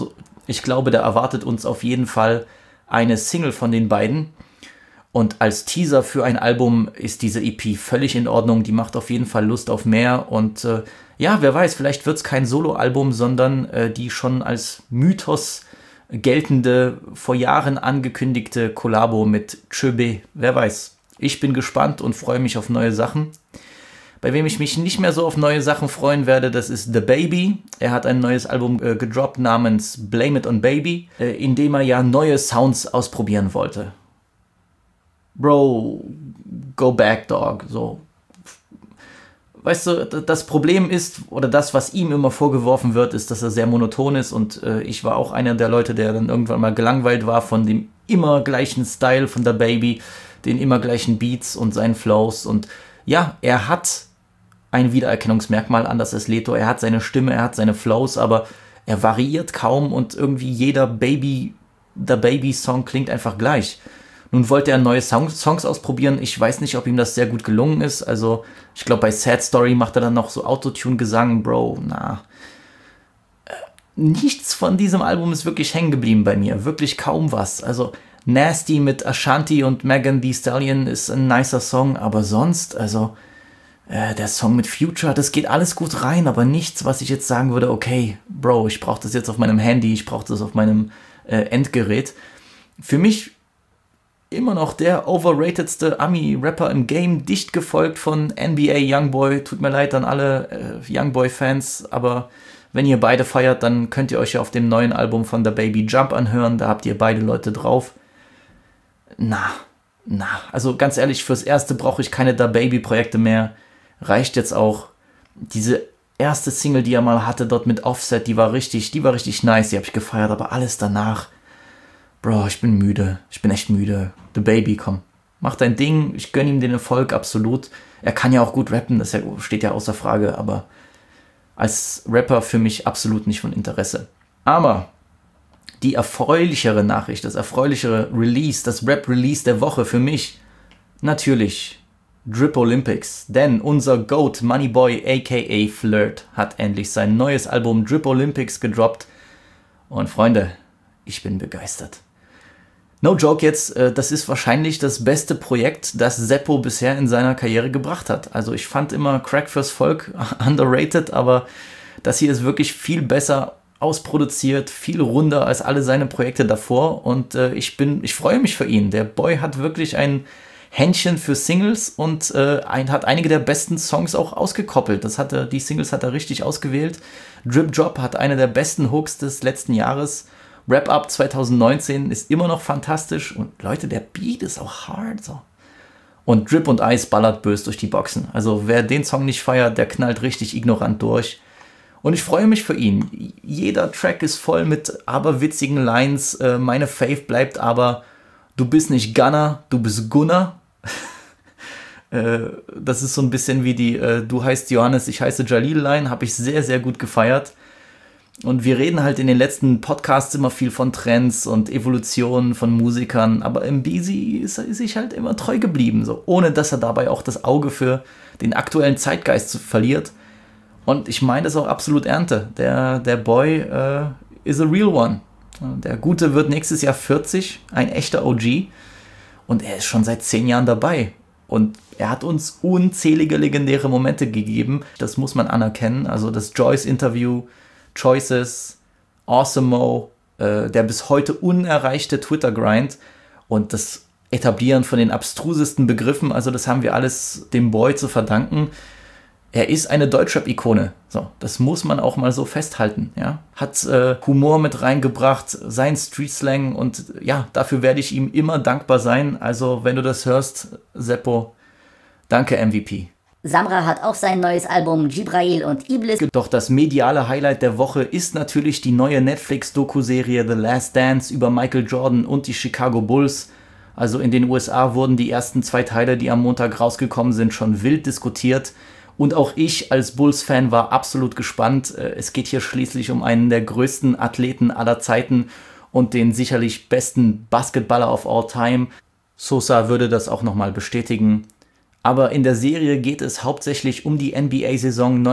erwartet uns auf jeden Fall eine Single von den beiden. Und als Teaser für ein Album ist diese EP völlig in Ordnung. Die macht auf jeden Fall Lust auf mehr. Und ja, wer weiß, vielleicht wird es kein Solo-Album, sondern die schon als Mythos geltende, vor Jahren angekündigte Kollabo mit Chöbe. Wer weiß. Ich bin gespannt und freue mich auf neue Sachen. Bei wem ich mich nicht mehr so auf neue Sachen freuen werde, das ist DaBaby. Er hat ein neues Album gedroppt namens Blame It on Baby, in dem er ja neue Sounds ausprobieren wollte. Bro, go back, dog. So. Weißt du, das Problem ist, oder das, was ihm immer vorgeworfen wird, ist, dass er sehr monoton ist und ich war auch einer der Leute, der dann irgendwann mal gelangweilt war von dem immer gleichen Style von DaBaby, den immer gleichen Beats und seinen Flows und ja, er hat ein Wiedererkennungsmerkmal, anders als Leto, er hat seine Stimme, er hat seine Flows, aber er variiert kaum und irgendwie jeder DaBaby-Song klingt einfach gleich. Nun wollte er neue Songs ausprobieren. Ich weiß nicht, ob ihm das sehr gut gelungen ist. Also, ich glaube, bei Sad Story macht er dann noch so Autotune-Gesang. Bro, nichts von diesem Album ist wirklich hängen geblieben bei mir. Wirklich kaum was. Also, Nasty mit Ashanti und Megan Thee Stallion ist ein nicer Song. Aber sonst, also, der Song mit Future, das geht alles gut rein. Aber nichts, was ich jetzt sagen würde, okay, Bro, ich brauche das jetzt auf meinem Handy. Ich brauche das auf meinem Endgerät. Für mich immer noch der overratedste Ami-Rapper im Game, dicht gefolgt von NBA Youngboy. Tut mir leid an alle Youngboy-Fans, aber wenn ihr beide feiert, dann könnt ihr euch ja auf dem neuen Album von DaBaby Jump anhören. Da habt ihr beide Leute drauf. Also ganz ehrlich, fürs Erste brauche ich keine DaBaby-Projekte mehr. Reicht jetzt auch. Diese erste Single, die er mal hatte, dort mit Offset, die war richtig nice, die habe ich gefeiert, aber alles danach, Bro, ich bin müde. Ich bin echt müde. DaBaby, komm. Mach dein Ding. Ich gönne ihm den Erfolg, absolut. Er kann ja auch gut rappen, das steht ja außer Frage, aber als Rapper für mich absolut nicht von Interesse. Aber die erfreulichere Nachricht, das erfreulichere Release, das Rap-Release der Woche für mich, natürlich Drip Olympics. Denn unser GOAT Moneyboy aka Flirt hat endlich sein neues Album Drip Olympics gedroppt. Und Freunde, ich bin begeistert. No joke jetzt, das ist wahrscheinlich das beste Projekt, das Seppo bisher in seiner Karriere gebracht hat. Also ich fand immer Crack fürs Volk underrated, aber das hier ist wirklich viel besser ausproduziert, viel runder als alle seine Projekte davor und ich freue mich für ihn. Der Boy hat wirklich ein Händchen für Singles und hat einige der besten Songs auch ausgekoppelt. Die Singles hat er richtig ausgewählt. Drip Drop hat eine der besten Hooks des letzten Jahres. Wrap Up 2019 ist immer noch fantastisch und Leute, der Beat ist auch hard so. Und Drip und Ice ballert bös durch die Boxen. Also wer den Song nicht feiert, der knallt richtig ignorant durch. Und ich freue mich für ihn. Jeder Track ist voll mit aberwitzigen Lines. Meine Fave bleibt aber, du bist nicht Gunner, du bist Gunner. Das ist so ein bisschen wie die du heißt Johannes, ich heiße Jalil-Line. Habe ich sehr, sehr gut gefeiert. Und wir reden halt in den letzten Podcasts immer viel von Trends und Evolutionen von Musikern, aber MBZ ist sich halt immer treu geblieben, so, ohne dass er dabei auch das Auge für den aktuellen Zeitgeist verliert. Und ich meine das auch absolut ernte. Der Boy is a real one. Der Gute wird nächstes Jahr 40, ein echter OG. Und er ist schon seit 10 Jahren dabei. Und er hat uns unzählige legendäre Momente gegeben. Das muss man anerkennen. Also das Joyce-Interview, Choices, Awesemo, der bis heute unerreichte Twitter-Grind und das Etablieren von den abstrusesten Begriffen, also das haben wir alles dem Boy zu verdanken. Er ist eine Deutschrap-Ikone, so, das muss man auch mal so festhalten, ja. Hat Humor mit reingebracht, sein Street-Slang und ja, dafür werde ich ihm immer dankbar sein. Also wenn du das hörst, Seppo, danke MVP. Samra hat auch sein neues Album Jibrail und Iblis. Doch das mediale Highlight der Woche ist natürlich die neue Netflix-Doku-Serie The Last Dance über Michael Jordan und die Chicago Bulls. Also in den USA wurden die ersten 2 Teile, die am Montag rausgekommen sind, schon wild diskutiert. Und auch ich als Bulls-Fan war absolut gespannt. Es geht hier schließlich um einen der größten Athleten aller Zeiten und den sicherlich besten Basketballer of all time. Sosa würde das auch nochmal bestätigen. Aber in der Serie geht es hauptsächlich um die NBA-Saison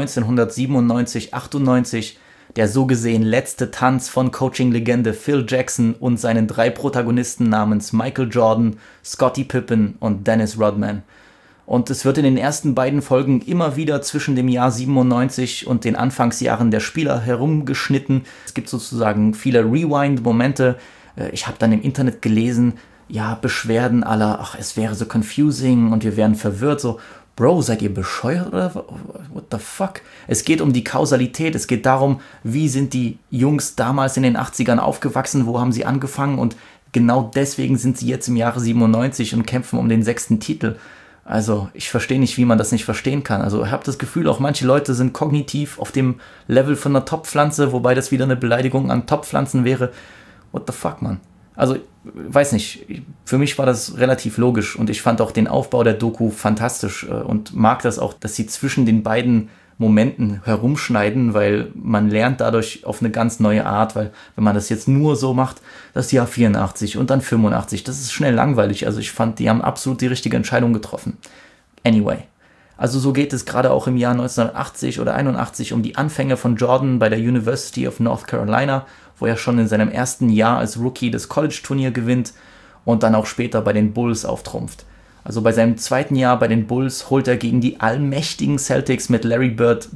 1997-98, der so gesehen letzte Tanz von Coaching-Legende Phil Jackson und seinen 3 Protagonisten namens Michael Jordan, Scottie Pippen und Dennis Rodman. Und es wird in den ersten beiden Folgen immer wieder zwischen dem Jahr 97 und den Anfangsjahren der Spieler herumgeschnitten. Es gibt sozusagen viele Rewind-Momente. Ich habe dann im Internet gelesen, ja, Beschwerden aller, ach, es wäre so confusing und wir wären verwirrt, so, Bro, seid ihr bescheuert oder what the fuck? Es geht um die Kausalität, es geht darum, wie sind die Jungs damals in den 80ern aufgewachsen, wo haben sie angefangen und genau deswegen sind sie jetzt im Jahre 97 und kämpfen um den 6. Titel. Also, ich verstehe nicht, wie man das nicht verstehen kann. Also, ich habe das Gefühl, auch manche Leute sind kognitiv auf dem Level von einer Topfpflanze, wobei das wieder eine Beleidigung an Topfpflanzen wäre. What the fuck, man? Also, weiß nicht, für mich war das relativ logisch und ich fand auch den Aufbau der Doku fantastisch und mag das auch, dass sie zwischen den beiden Momenten herumschneiden, weil man lernt dadurch auf eine ganz neue Art, weil wenn man das jetzt nur so macht, das Jahr 84 und dann 85, das ist schnell langweilig. Also ich fand, die haben absolut die richtige Entscheidung getroffen. Anyway. Also so geht es gerade auch im Jahr 1980 oder 81 um die Anfänge von Jordan bei der University of North Carolina, wo er schon in seinem ersten Jahr als Rookie das College-Turnier gewinnt und dann auch später bei den Bulls auftrumpft. Also bei seinem 2. Jahr bei den Bulls holt er gegen die allmächtigen Celtics mit Larry Bird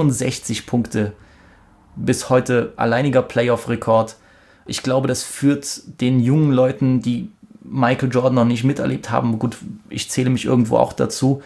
63 Punkte. Bis heute alleiniger Playoff-Rekord. Ich glaube, das führt den jungen Leuten, die Michael Jordan noch nicht miterlebt haben, gut, ich zähle mich irgendwo auch dazu,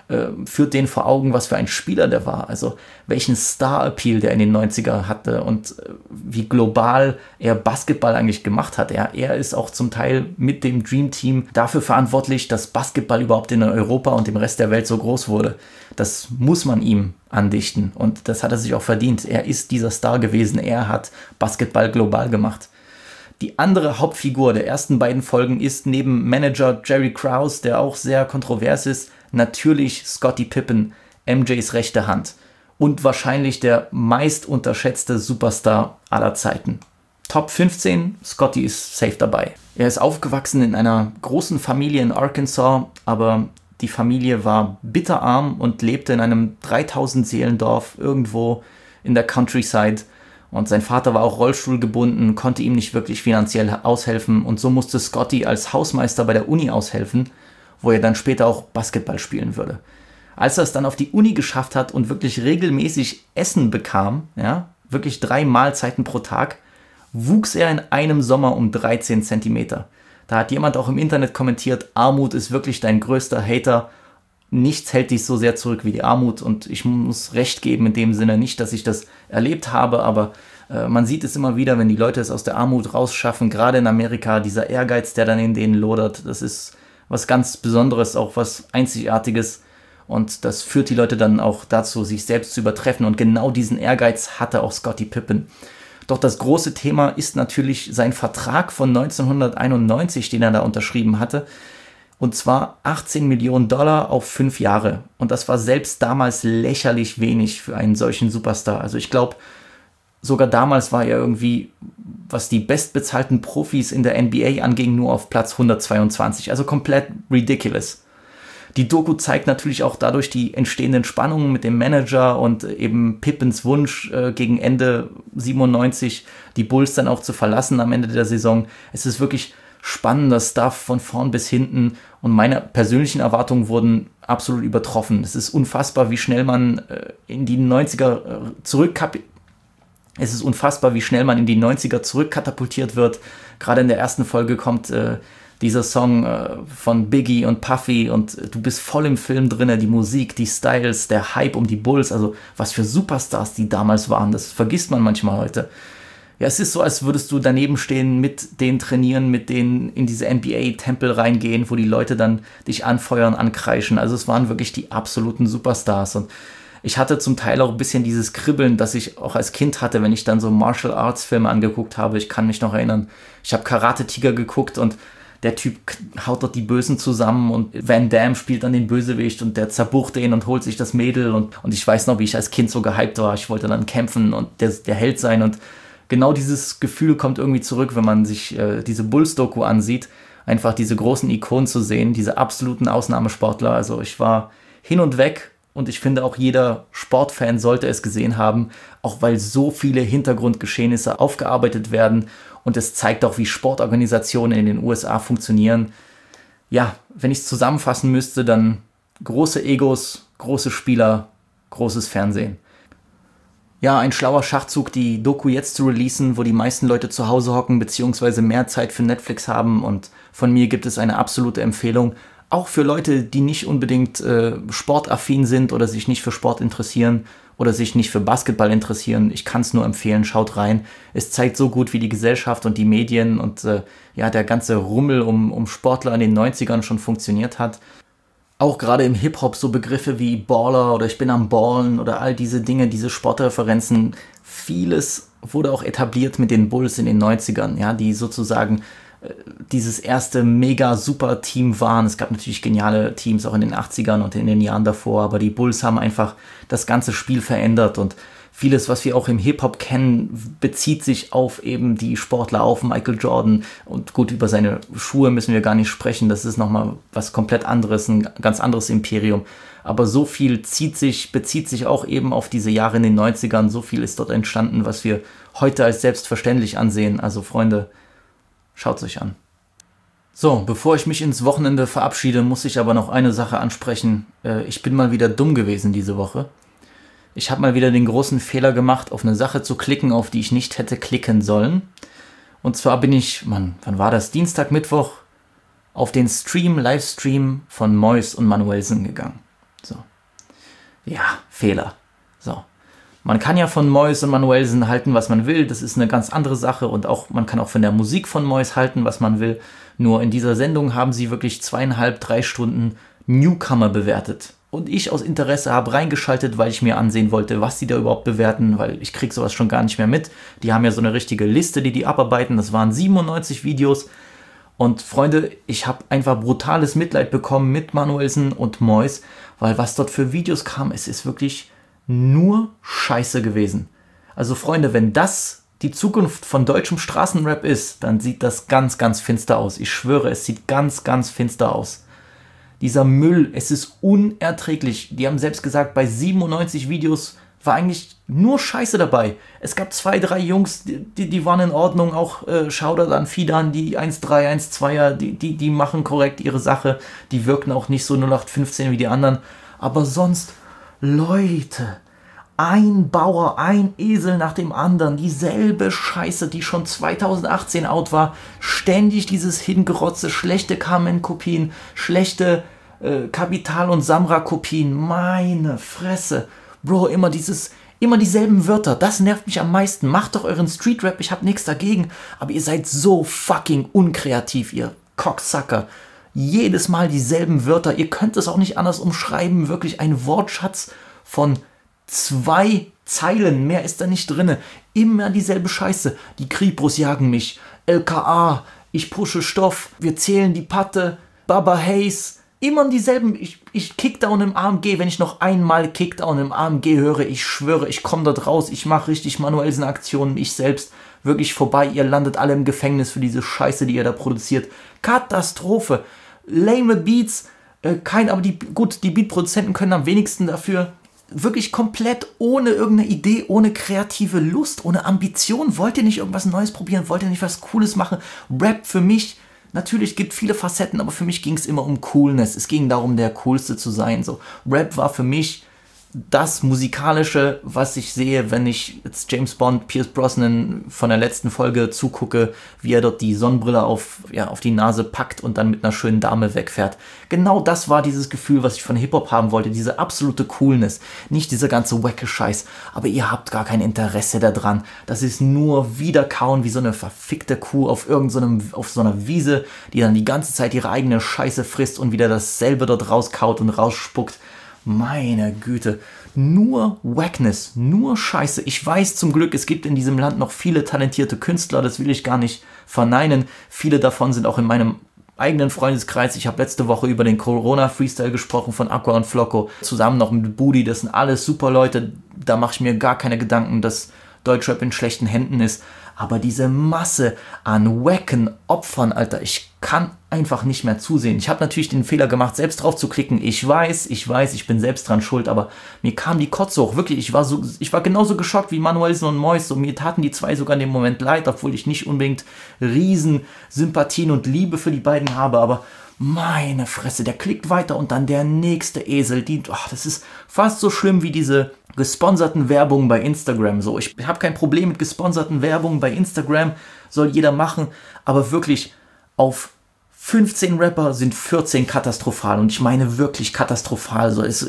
führt denen vor Augen, was für ein Spieler der war, also welchen Star-Appeal der in den 90er hatte und wie global er Basketball eigentlich gemacht hat. Er ist auch zum Teil mit dem Dream Team dafür verantwortlich, dass Basketball überhaupt in Europa und dem Rest der Welt so groß wurde. Das muss man ihm andichten und das hat er sich auch verdient. Er ist dieser Star gewesen, er hat Basketball global gemacht. Die andere Hauptfigur der ersten beiden Folgen ist neben Manager Jerry Krause, der auch sehr kontrovers ist, natürlich Scottie Pippen, MJs rechte Hand und wahrscheinlich der meist unterschätzte Superstar aller Zeiten. Top 15, Scottie ist safe dabei. Er ist aufgewachsen in einer großen Familie in Arkansas, aber die Familie war bitterarm und lebte in einem 3000-Seelendorf irgendwo in der Countryside. Und sein Vater war auch rollstuhlgebunden, konnte ihm nicht wirklich finanziell aushelfen und so musste Scottie als Hausmeister bei der Uni aushelfen, wo er dann später auch Basketball spielen würde. Als er es dann auf die Uni geschafft hat und wirklich regelmäßig Essen bekam, ja, wirklich 3 Mahlzeiten pro Tag, wuchs er in einem Sommer um 13 Zentimeter. Da hat jemand auch im Internet kommentiert, Armut ist wirklich dein größter Hater. Nichts hält dich so sehr zurück wie die Armut und ich muss recht geben in dem Sinne, nicht, dass ich das erlebt habe, aber man sieht es immer wieder, wenn die Leute es aus der Armut rausschaffen, gerade in Amerika, dieser Ehrgeiz, der dann in denen lodert, das ist was ganz Besonderes, auch was Einzigartiges. Und das führt die Leute dann auch dazu, sich selbst zu übertreffen. Und genau diesen Ehrgeiz hatte auch Scottie Pippen. Doch das große Thema ist natürlich sein Vertrag von 1991, den er da unterschrieben hatte. Und zwar 18 Millionen Dollar auf 5 Jahre. Und das war selbst damals lächerlich wenig für einen solchen Superstar. Also ich glaube, sogar damals war er irgendwie, was die bestbezahlten Profis in der NBA anging, nur auf Platz 122. Also komplett ridiculous. Die Doku zeigt natürlich auch dadurch die entstehenden Spannungen mit dem Manager und eben Pippens Wunsch gegen Ende 97 die Bulls dann auch zu verlassen am Ende der Saison. Es ist wirklich spannender Stuff von vorn bis hinten und meine persönlichen Erwartungen wurden absolut übertroffen. Es ist unfassbar, wie schnell man in die 90er zurückkatapultiert wird. Gerade in der ersten Folge kommt dieser Song von Biggie und Puffy und du bist voll im Film drin, die Musik, die Styles, der Hype um die Bulls, also was für Superstars die damals waren, das vergisst man manchmal heute. Ja, es ist so, als würdest du daneben stehen, mit denen trainieren, mit denen in diese NBA-Tempel reingehen, wo die Leute dann dich anfeuern, ankreischen. Also es waren wirklich die absoluten Superstars und ich hatte zum Teil auch ein bisschen dieses Kribbeln, das ich auch als Kind hatte, wenn ich dann so Martial Arts Filme angeguckt habe. Ich kann mich noch erinnern, ich habe Karate Tiger geguckt und der Typ haut dort die Bösen zusammen und Van Damme spielt dann den Bösewicht und der zerbucht den und holt sich das Mädel und ich weiß noch, wie ich als Kind so gehypt war. Ich wollte dann kämpfen und der Held sein und genau dieses Gefühl kommt irgendwie zurück, wenn man sich diese Bulls-Doku ansieht. Einfach diese großen Ikonen zu sehen, diese absoluten Ausnahmesportler. Also ich war hin und weg und ich finde auch jeder Sportfan sollte es gesehen haben, auch weil so viele Hintergrundgeschehnisse aufgearbeitet werden und es zeigt auch, wie Sportorganisationen in den USA funktionieren. Ja, wenn ich es zusammenfassen müsste, dann große Egos, große Spieler, großes Fernsehen. Ja, ein schlauer Schachzug, die Doku jetzt zu releasen, wo die meisten Leute zu Hause hocken, beziehungsweise mehr Zeit für Netflix haben. Und von mir gibt es eine absolute Empfehlung, auch für Leute, die nicht unbedingt sportaffin sind oder sich nicht für Sport interessieren oder sich nicht für Basketball interessieren. Ich kann es nur empfehlen, schaut rein. Es zeigt so gut, wie die Gesellschaft und die Medien und der ganze Rummel um Sportler in den 90ern schon funktioniert hat. Auch gerade im Hip-Hop so Begriffe wie Baller oder ich bin am Ballen oder all diese Dinge, diese Sportreferenzen, vieles wurde auch etabliert mit den Bulls in den 90ern, ja, die sozusagen dieses erste Mega-Super-Team waren. Es gab natürlich geniale Teams auch in den 80ern und in den Jahren davor, aber die Bulls haben einfach das ganze Spiel verändert und vieles, was wir auch im Hip-Hop kennen, bezieht sich auf eben die Sportler, auf Michael Jordan. Und gut, über seine Schuhe müssen wir gar nicht sprechen. Das ist nochmal was komplett anderes, ein ganz anderes Imperium. Aber so viel bezieht sich auch eben auf diese Jahre in den 90ern. So viel ist dort entstanden, was wir heute als selbstverständlich ansehen. Also Freunde, schaut es euch an. So, bevor ich mich ins Wochenende verabschiede, muss ich aber noch eine Sache ansprechen. Ich bin mal wieder dumm gewesen diese Woche. Ich habe mal wieder den großen Fehler gemacht, auf eine Sache zu klicken, auf die ich nicht hätte klicken sollen. Und zwar bin ich, wann war das? Dienstag, Mittwoch, auf den Livestream von Mois und Manuelsen gegangen. So. Ja, Fehler. So. Man kann ja von Mois und Manuelsen halten, was man will. Das ist eine ganz andere Sache. Und auch man kann auch von der Musik von Mois halten, was man will. Nur in dieser Sendung haben sie wirklich 2,5, 3 Stunden Newcomer bewertet. Und ich aus Interesse habe reingeschaltet, weil ich mir ansehen wollte, was die da überhaupt bewerten, weil ich kriege sowas schon gar nicht mehr mit. Die haben ja so eine richtige Liste, die abarbeiten. Das waren 97 Videos. Und Freunde, ich habe einfach brutales Mitleid bekommen mit Manuelsen und Mois, weil was dort für Videos kam, es ist wirklich nur Scheiße gewesen. Also Freunde, wenn das die Zukunft von deutschem Straßenrap ist, dann sieht das ganz, ganz finster aus. Ich schwöre, es sieht ganz, ganz finster aus. Dieser Müll, es ist unerträglich. Die haben selbst gesagt, bei 97 Videos war eigentlich nur Scheiße dabei. Es gab 2, 3 Jungs, die waren in Ordnung. Auch Shoutout an Fidan, die 1,3, 1,2er, die machen korrekt ihre Sache. Die wirken auch nicht so 0815 wie die anderen. Aber sonst, Leute, ein Bauer, ein Esel nach dem anderen, dieselbe Scheiße, die schon 2018 out war, ständig dieses Hingerotze, schlechte Carmen-Kopien, schlechte Capital- und Samra-Kopien, meine Fresse. Bro, immer dieselben Wörter, das nervt mich am meisten. Macht doch euren Streetrap, ich hab nichts dagegen, aber ihr seid so fucking unkreativ, ihr Cocksucker. jedes Mal dieselben Wörter. Ihr könnt es auch nicht anders umschreiben. Wirklich ein Wortschatz von 2 Zeilen. Mehr ist da nicht drin. Immer dieselbe Scheiße. Die Kripos jagen mich. LKA. Ich pushe Stoff. Wir zählen die Patte. Baba Hayes. Immer dieselben. Ich Kickdown im AMG. Wenn ich noch einmal Kickdown im AMG höre, ich schwöre, ich komme dort raus. Ich mache richtig Manuelsen-Aktionen. Ich selbst. Wirklich vorbei. Ihr landet alle im Gefängnis für diese Scheiße, die ihr da produziert. Katastrophe. Lame Beats. Aber die Beatproduzenten können am wenigsten dafür. Wirklich komplett ohne irgendeine Idee, ohne kreative Lust, ohne Ambition. Wollt ihr nicht irgendwas Neues probieren? Wollt ihr nicht was Cooles machen? Rap für mich, natürlich gibt viele Facetten, aber für mich ging es immer um Coolness. Es ging darum, der Coolste zu sein. So. Rap war für mich das Musikalische, was ich sehe, wenn ich jetzt James Bond, Pierce Brosnan von der letzten Folge zugucke, wie er dort die Sonnenbrille auf die Nase packt und dann mit einer schönen Dame wegfährt. Genau das war dieses Gefühl, was ich von Hip-Hop haben wollte, diese absolute Coolness, nicht dieser ganze wacke Scheiß, aber ihr habt gar kein Interesse daran. Das ist nur Wiederkauen wie so eine verfickte Kuh auf so einer Wiese, die dann die ganze Zeit ihre eigene Scheiße frisst und wieder dasselbe dort rauskaut und rausspuckt. Meine Güte, nur Wackness, nur Scheiße. Ich weiß zum Glück, es gibt in diesem Land noch viele talentierte Künstler, das will ich gar nicht verneinen. Viele davon sind auch in meinem eigenen Freundeskreis. Ich habe letzte Woche über den Corona-Freestyle gesprochen von Aqua und Flocko, zusammen noch mit Budi, das sind alles super Leute. Da mache ich mir gar keine Gedanken, dass Deutschrap in schlechten Händen ist. Aber diese Masse an wacken Opfern, Alter, ich kann einfach nicht mehr zusehen. Ich habe natürlich den Fehler gemacht, selbst drauf zu klicken. Ich weiß, ich bin selbst dran schuld, aber mir kam die Kotze hoch. Wirklich, ich war genauso geschockt wie Manuelsen und Mois. Und mir taten die 2 sogar in dem Moment leid, obwohl ich nicht unbedingt riesen Sympathien und Liebe für die beiden habe. Aber meine Fresse, der klickt weiter und dann der nächste Esel. Das ist fast so schlimm wie diese gesponserten Werbungen bei Instagram. So, ich habe kein Problem mit gesponserten Werbungen bei Instagram, soll jeder machen, aber wirklich auf 15 Rapper sind 14 katastrophal und ich meine wirklich katastrophal. So, das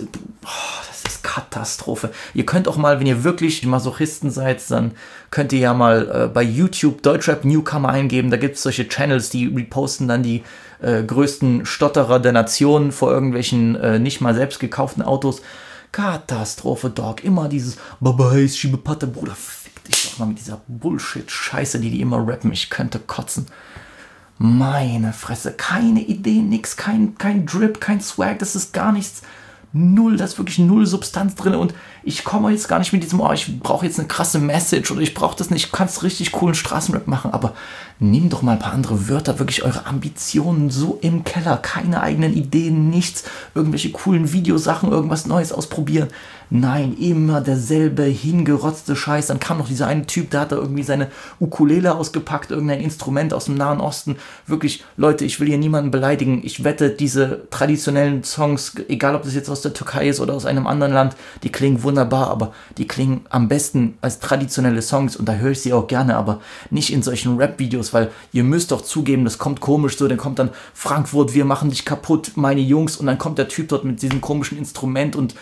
ist Katastrophe. Ihr könnt auch mal, wenn ihr wirklich Masochisten seid, dann könnt ihr ja mal bei YouTube Deutschrap Newcomer eingeben. Da gibt es solche Channels, die reposten dann die größten Stotterer der Nation vor irgendwelchen nicht mal selbst gekauften Autos. Katastrophe, Dog. Immer dieses Baba Hayes, schiebe Patte, Bruder, fick dich doch mal mit dieser Bullshit-Scheiße, die immer rappen. Ich könnte kotzen. Meine Fresse. Keine Idee, nix, kein Drip, kein Swag, das ist gar nichts. Null, da ist wirklich null Substanz drin und ich komme jetzt gar nicht mit diesem, ich brauche jetzt eine krasse Message oder ich brauche das nicht, du kannst richtig coolen Straßenrap machen, aber nimm doch mal ein paar andere Wörter, wirklich eure Ambitionen so im Keller, keine eigenen Ideen, nichts, irgendwelche coolen Videosachen, irgendwas Neues ausprobieren. Nein, immer derselbe hingerotzte Scheiß. Dann kam noch dieser eine Typ, der hat da irgendwie seine Ukulele ausgepackt, irgendein Instrument aus dem Nahen Osten. Wirklich, Leute, ich will hier niemanden beleidigen. Ich wette, diese traditionellen Songs, egal ob das jetzt aus der Türkei ist oder aus einem anderen Land, die klingen wunderbar, aber die klingen am besten als traditionelle Songs und da höre ich sie auch gerne, aber nicht in solchen Rap-Videos, weil ihr müsst doch zugeben, das kommt komisch so, dann kommt dann Frankfurt, wir machen dich kaputt, meine Jungs, und dann kommt der Typ dort mit diesem komischen Instrument und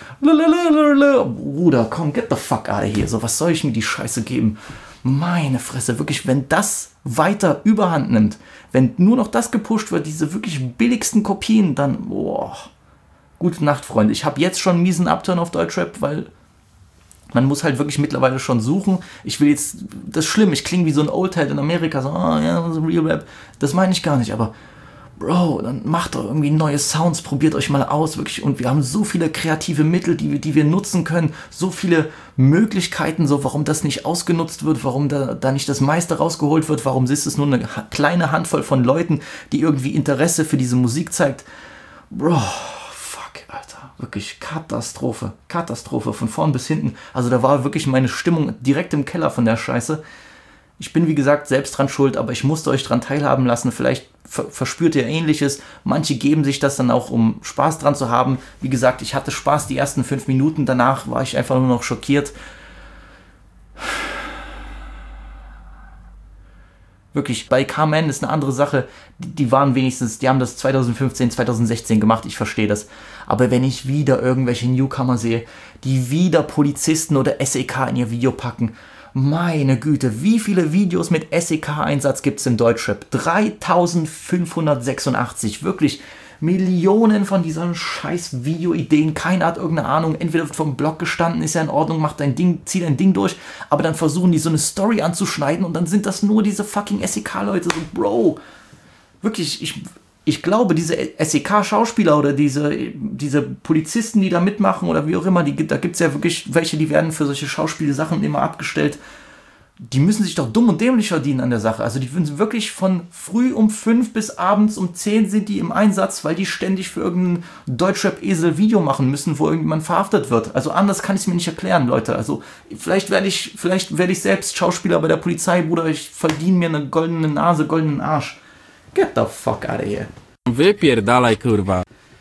Bruder, komm, get the fuck out of here. So, was soll ich mir die Scheiße geben? Meine Fresse, wirklich, wenn das weiter Überhand nimmt, wenn nur noch das gepusht wird, diese wirklich billigsten Kopien, dann, gute Nacht, Freunde. Ich habe jetzt schon einen miesen Upturn auf Deutschrap, weil man muss halt wirklich mittlerweile schon suchen. Ich will jetzt, das ist schlimm, ich klinge wie so ein Oldhead in Amerika, so Real Rap, das meine ich gar nicht, aber Bro, dann macht doch irgendwie neue Sounds, probiert euch mal aus, wirklich. Und wir haben so viele kreative Mittel, die wir nutzen können, so viele Möglichkeiten, so warum das nicht ausgenutzt wird, warum da nicht das meiste rausgeholt wird, warum ist es nur eine kleine Handvoll von Leuten, die irgendwie Interesse für diese Musik zeigt. Bro, fuck, Alter, wirklich Katastrophe von vorn bis hinten. Also da war wirklich meine Stimmung direkt im Keller von der Scheiße. Ich bin, wie gesagt, selbst dran schuld, aber ich musste euch dran teilhaben lassen. Vielleicht verspürt ihr Ähnliches. Manche geben sich das dann auch, um Spaß dran zu haben. Wie gesagt, ich hatte Spaß die ersten 5 Minuten. Danach war ich einfach nur noch schockiert. Wirklich, bei Carmen ist eine andere Sache. Die haben das 2015, 2016 gemacht. Ich verstehe das. Aber wenn ich wieder irgendwelche Newcomer sehe, die wieder Polizisten oder SEK in ihr Video packen, Meine Güte, wie viele Videos mit SEK-Einsatz gibt es im Deutschrap? 3586, wirklich Millionen von diesen scheiß Videoideen. Keiner hat irgendeine Ahnung, entweder wird vom Blog gestanden, ist ja in Ordnung, macht dein Ding, zieh dein Ding durch, aber dann versuchen die so eine Story anzuschneiden und dann sind das nur diese fucking SEK-Leute. So, Bro, wirklich, ich glaube, diese SEK-Schauspieler oder diese Polizisten, die da mitmachen oder wie auch immer, da gibt es ja wirklich welche, die werden für solche Schauspielsachen immer abgestellt. Die müssen sich doch dumm und dämlich verdienen an der Sache. Also die sind wirklich von früh um 5 bis abends um 10 sind die im Einsatz, weil die ständig für irgendein Deutschrap-Esel Video machen müssen, wo irgendjemand verhaftet wird. Also anders kann ich es mir nicht erklären, Leute. Also vielleicht werde ich selbst Schauspieler bei der Polizei, Bruder, ich verdiene mir eine goldene Nase, goldenen Arsch. Get the fuck out of here. Wypierdalaj, kurwa.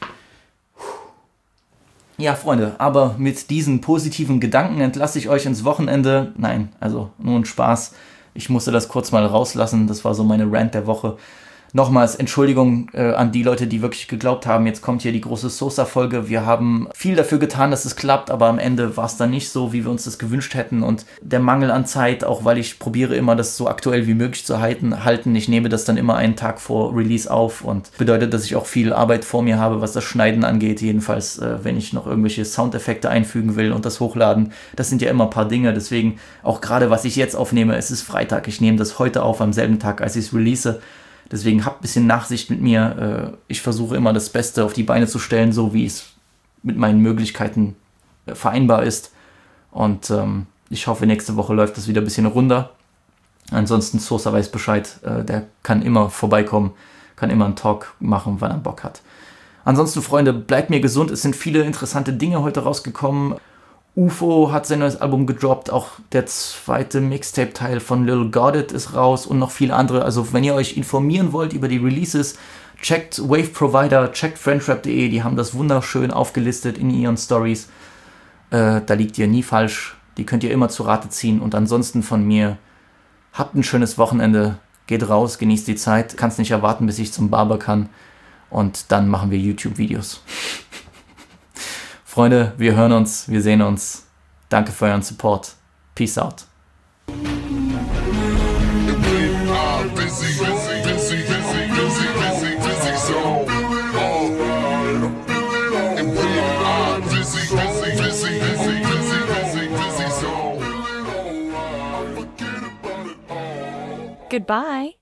Ja, Freunde, aber mit diesen positiven Gedanken entlasse ich euch ins Wochenende. Nein, also nur ein Spaß. Ich musste das kurz mal rauslassen. Das war so meine Rant der Woche. Nochmals Entschuldigung an die Leute, die wirklich geglaubt haben, jetzt kommt hier die große Sosa-Folge. Wir haben viel dafür getan, dass es klappt, aber am Ende war es dann nicht so, wie wir uns das gewünscht hätten. Und der Mangel an Zeit, auch weil ich probiere immer, das so aktuell wie möglich zu halten. Ich nehme das dann immer einen Tag vor Release auf und bedeutet, dass ich auch viel Arbeit vor mir habe, was das Schneiden angeht. Jedenfalls, wenn ich noch irgendwelche Soundeffekte einfügen will und das hochladen. Das sind ja immer ein paar Dinge. Deswegen auch gerade, was ich jetzt aufnehme, es ist Freitag. Ich nehme das heute auf, am selben Tag, als ich es release. Deswegen habt ein bisschen Nachsicht mit mir. Ich versuche immer das Beste auf die Beine zu stellen, so wie es mit meinen Möglichkeiten vereinbar ist. Und ich hoffe, nächste Woche läuft das wieder ein bisschen runder. Ansonsten, Sosa weiß Bescheid. Der kann immer vorbeikommen, kann immer einen Talk machen, wann er Bock hat. Ansonsten, Freunde, bleibt mir gesund. Es sind viele interessante Dinge heute rausgekommen. UFO hat sein neues Album gedroppt, auch der zweite Mixtape-Teil von Lil Goddard ist raus und noch viele andere. Also wenn ihr euch informieren wollt über die Releases, checkt Wave Provider, checkt friendrap.de, die haben das wunderschön aufgelistet in ihren Stories. Da liegt ihr nie falsch, die könnt ihr immer zu Rate ziehen. Und ansonsten von mir, habt ein schönes Wochenende, geht raus, genießt die Zeit, kannst nicht erwarten, bis ich zum Barber kann und dann machen wir YouTube-Videos. Freunde, wir hören uns, wir sehen uns. Danke für euren Support. Peace out. Goodbye.